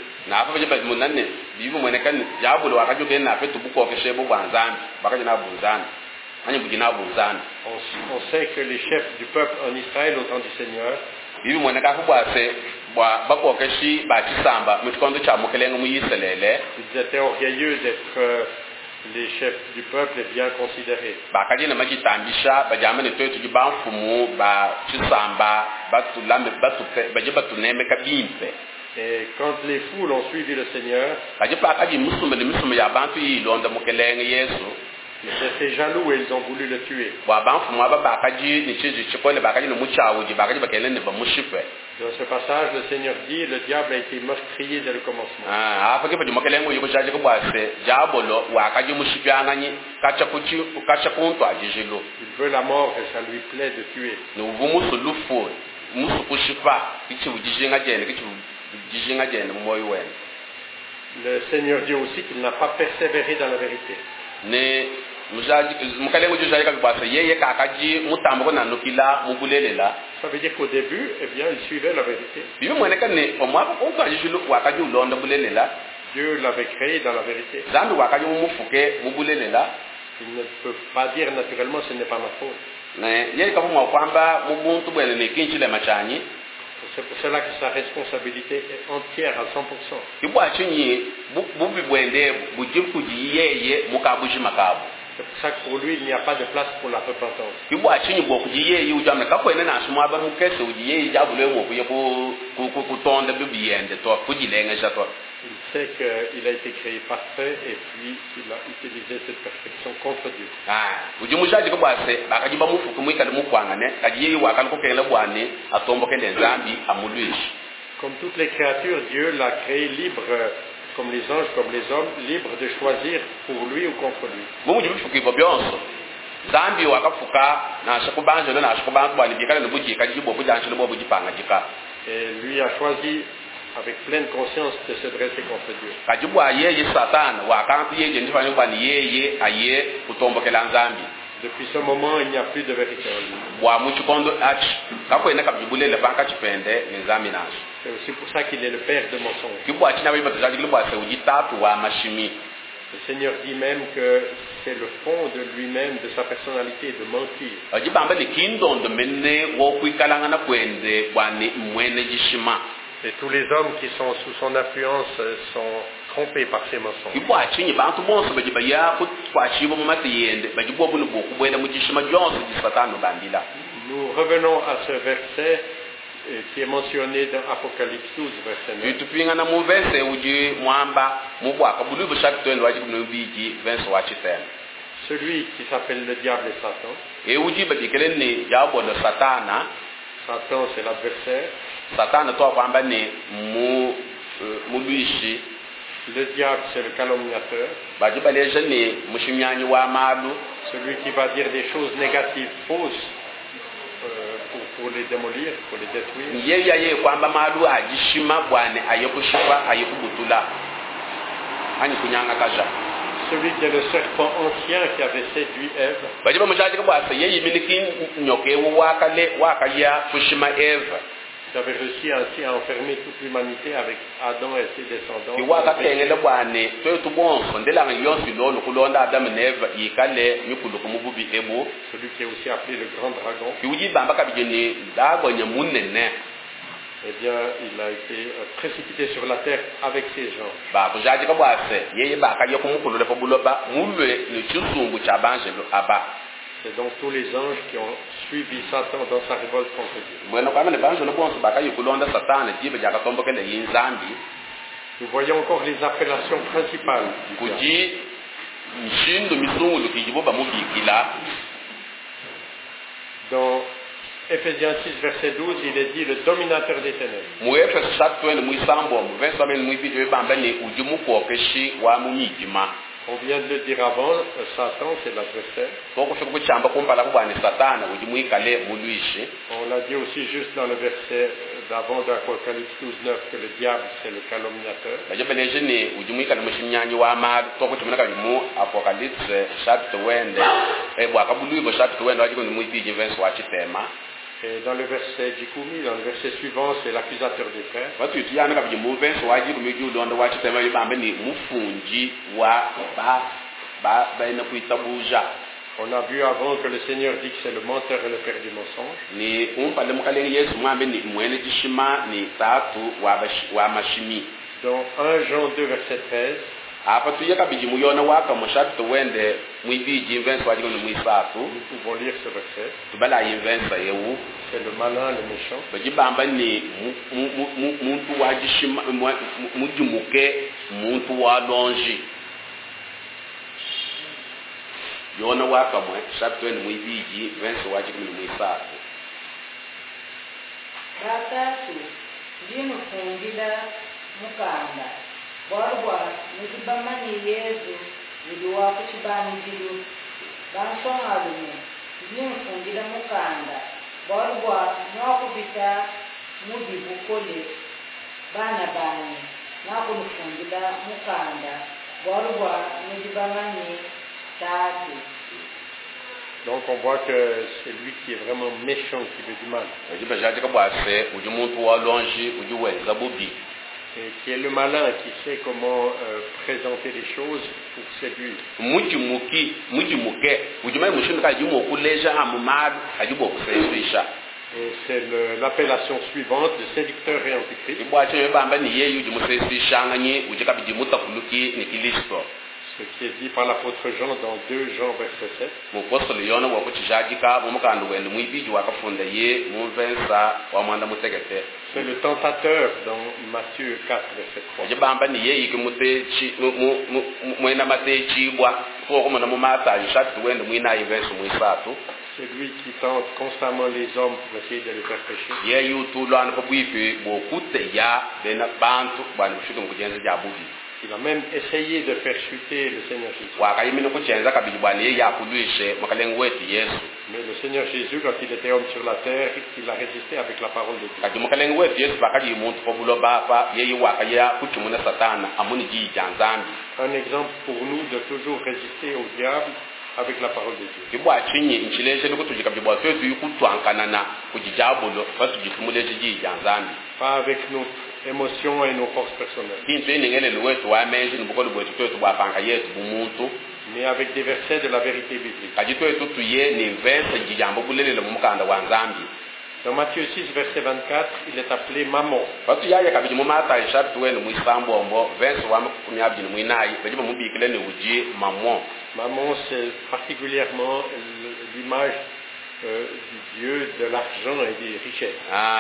On, on sait que les chefs du peuple en Israël au temps du Seigneur, ils étaient orgueilleux d'être euh, les chefs du peuple est bien considéré. Et quand les foules ont suivi le Seigneur, ils étaient jaloux et ils ont voulu le tuer. Dans ce passage, le Seigneur dit le diable a été meurtrier dès le commencement. Il veut la mort et ça lui plaît de tuer. Le Seigneur dit aussi qu'il n'a pas persévéré dans la vérité. Ça veut dire qu'au début, eh bien, il suivait la vérité. Dieu l'avait créé dans la vérité. Il ne peut pas dire naturellement ce n'est pas ma faute. C'est pour cela que sa responsabilité est entière à cent pour cent. C'est pour ça que pour lui, il n'y a pas de place pour la repentance. Il sait qu'il a été créé parfait et puis il a utilisé cette perfection contre Dieu. Comme toutes les créatures, Dieu l'a créé libre, comme les anges, comme les hommes, libres de choisir pour lui ou contre lui. Et lui a choisi avec pleine conscience de se dresser contre Dieu. Depuis ce moment, il n'y a plus de vérité en lui. C'est aussi pour ça qu'il est le père de mensonges. Le Seigneur dit même que c'est le fond de lui-même, de sa personnalité, de mentir. Et tous les hommes qui sont sous son influence sont trompés par ses mensonges. Nous revenons à ce verset qui est mentionné dans Apocalypse douze, verset neuf. Celui qui s'appelle le diable et Satan. Satan, c'est l'adversaire. Le diable, c'est le calomniateur. Celui qui va dire des choses négatives, fausses, euh, pour, pour les démolir, pour les détruire. Yeye ye kwamba malu ajishima bwane ayokushifa ayokubutula. Ani kunyanga kaja. Celui qui est le serpent ancien qui avait séduit Ève. Bajiba mujaji ko basa yeye miliki nyoke wakale wakaya kushima Ève. Qui avait réussi ainsi à enfermer toute l'humanité avec Adam et ses descendants. Iwakatengele bwane twetu bonso ndelanga yonsi lolo kulonda Adam et Ève yikale nyukulu kumububi ebo. Celui qui est aussi appelé le grand dragon. Kiuji bamba kabijeni dagonya munene. Eh bien, il a été précipité sur la terre avec ses gens. Ba kujaji ko bwase yeye bakaye kumukulu lepo buloba mulwe le tsungu cha banjelo aba. C'est donc tous les anges qui ont suivi Satan dans sa révolte contre Dieu. Nous voyons encore les appellations principales du diable. Dans Ephésiens six, verset douze, il est dit le dominateur des ténèbres. On vient de le dire avant, Satan c'est l'adversaire. On l'a dit aussi juste dans le verset d'avant d'Apocalypse douze, neuf que le diable c'est le calomniateur. Et dans le verset Jikoumi, dans le verset suivant, c'est l'accusateur des frères. On a vu avant que le Seigneur dit que c'est le menteur et le père du mensonge. Dans un Jean deux, verset treize. Nous pouvons lire ce verset. C'est le malin, le méchant. Borwa nizibamani Yesu niliwa kuchibani jiru bansoma lume zimfundira mukanda borwa nokubita mudi bukole bana bani nakunfundira mukanda borwa nizibamani tatu. Donc on voit que c'est lui qui est vraiment méchant, qui veut du mal. Et qui est le malin, qui sait comment euh, présenter les choses pour séduire. Et c'est le, l'appellation suivante de séducteur et antichrist. Ce qui est dit par l'apôtre Jean dans deux Jean verset sept. C'est le tentateur dans Matthieu quatre verset trois. C'est lui qui tente constamment les hommes pour essayer de les faire pécher. Il a même essayé de faire chuter le Seigneur Jésus. Mais le Seigneur Jésus, quand il était homme sur la terre, il a résisté avec la parole de Dieu. Un exemple pour nous de toujours résister au diable avec la parole de Dieu. Pas avec nos émotions et nos forces personnelles. Mais avec des versets de la vérité biblique. Dans Matthieu six, verset vingt-quatre, il est appelé Mammon. Mammon, c'est particulièrement l'image euh, du Dieu de l'argent et des richesses.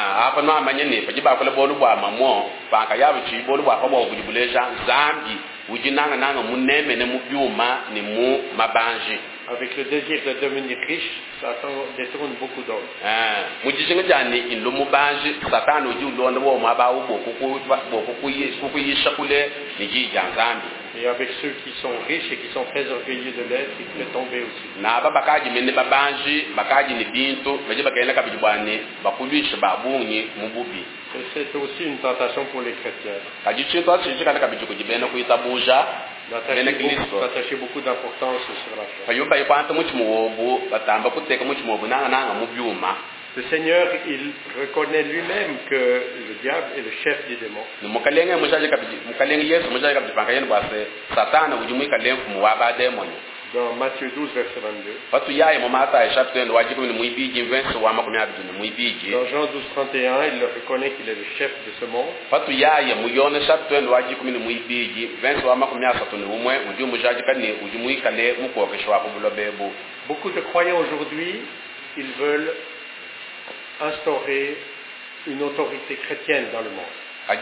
Avec le désir de devenir riche, Satan détourne beaucoup d'hommes. Et avec ceux qui sont riches et qui sont très orgueilleux de l'être, il peut tomber aussi. Na ba bakaji mende babanji bakaji ni bintu baje bakaenda kabijibwane bakulisha babunyi mububi. C'est aussi une tentation pour les chrétiens. Kajichi to sisi kana kabijiko jibena kuitabuja d'attacher beaucoup d'importance sur la foi. Fayumba yikwanta muchi muobu batamba kuteka muchi muobu nanga nanga mubyuma. Le Seigneur, il reconnaît lui-même que le diable est le chef des démons. Dans Matthieu douze, verset vingt-deux. Dans Jean douze, trente et un, il le reconnaît qu'il est le chef de ce monde. Beaucoup de croyants aujourd'hui, ils veulent instaurer une autorité chrétienne dans le monde.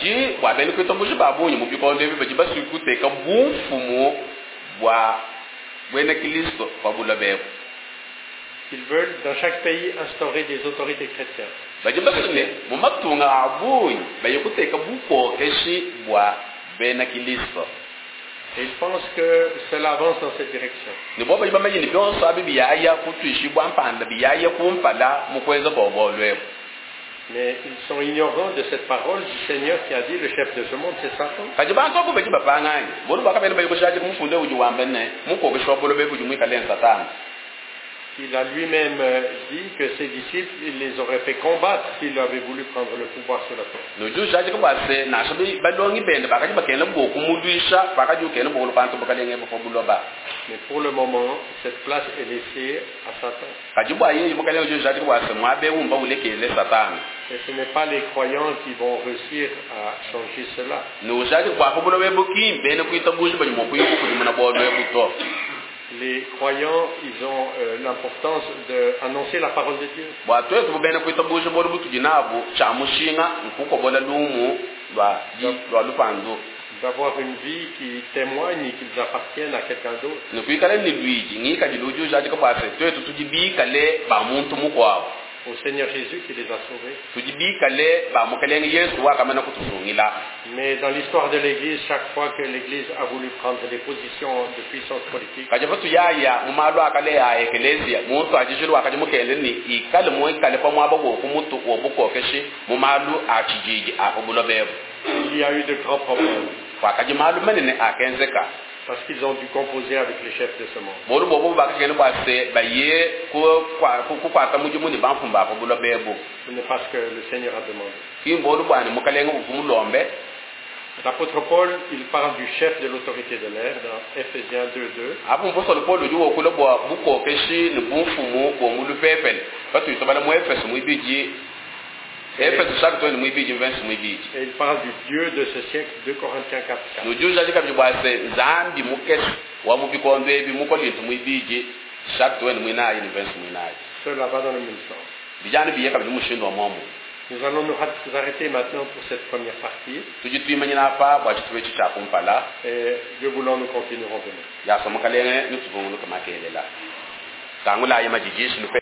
Ils veulent dans chaque pays instaurer des autorités chrétiennes. Et ils pensent que cela avance dans cette direction. Mais ils sont ignorants de cette parole du Seigneur qui a dit le chef de ce monde c'est Satan. Il a lui-même dit que ses disciples, il les aurait fait combattre s'il avait voulu prendre le pouvoir sur la terre. Mais pour le moment, cette place est laissée à Satan. Et ce n'est pas les croyants qui vont réussir à changer cela. Les croyants, ils ont euh, l'importance d'annoncer la parole de Dieu. D'avoir une vie qui témoigne et qu'ils appartiennent à quelqu'un d'autre. Au Seigneur Jésus qui les a sauvés. Mais dans l'histoire de l'Église, chaque fois que l'Église a voulu prendre des positions de puissance politique, il y a eu de grands problèmes. Parce qu'ils ont dû composer avec les chefs de ce monde. Ce n'est pas ce que le Seigneur a demandé. L'apôtre Paul, il parle du chef de l'autorité de l'air dans Ephésiens deux, deux. Et il parle du Dieu de ce siècle, deux Corinthiens quatre, quatre. Cela va dans le même sens. Nous allons nous arrêter maintenant pour cette première partie. Et Dieu voulant, nous continuerons demain.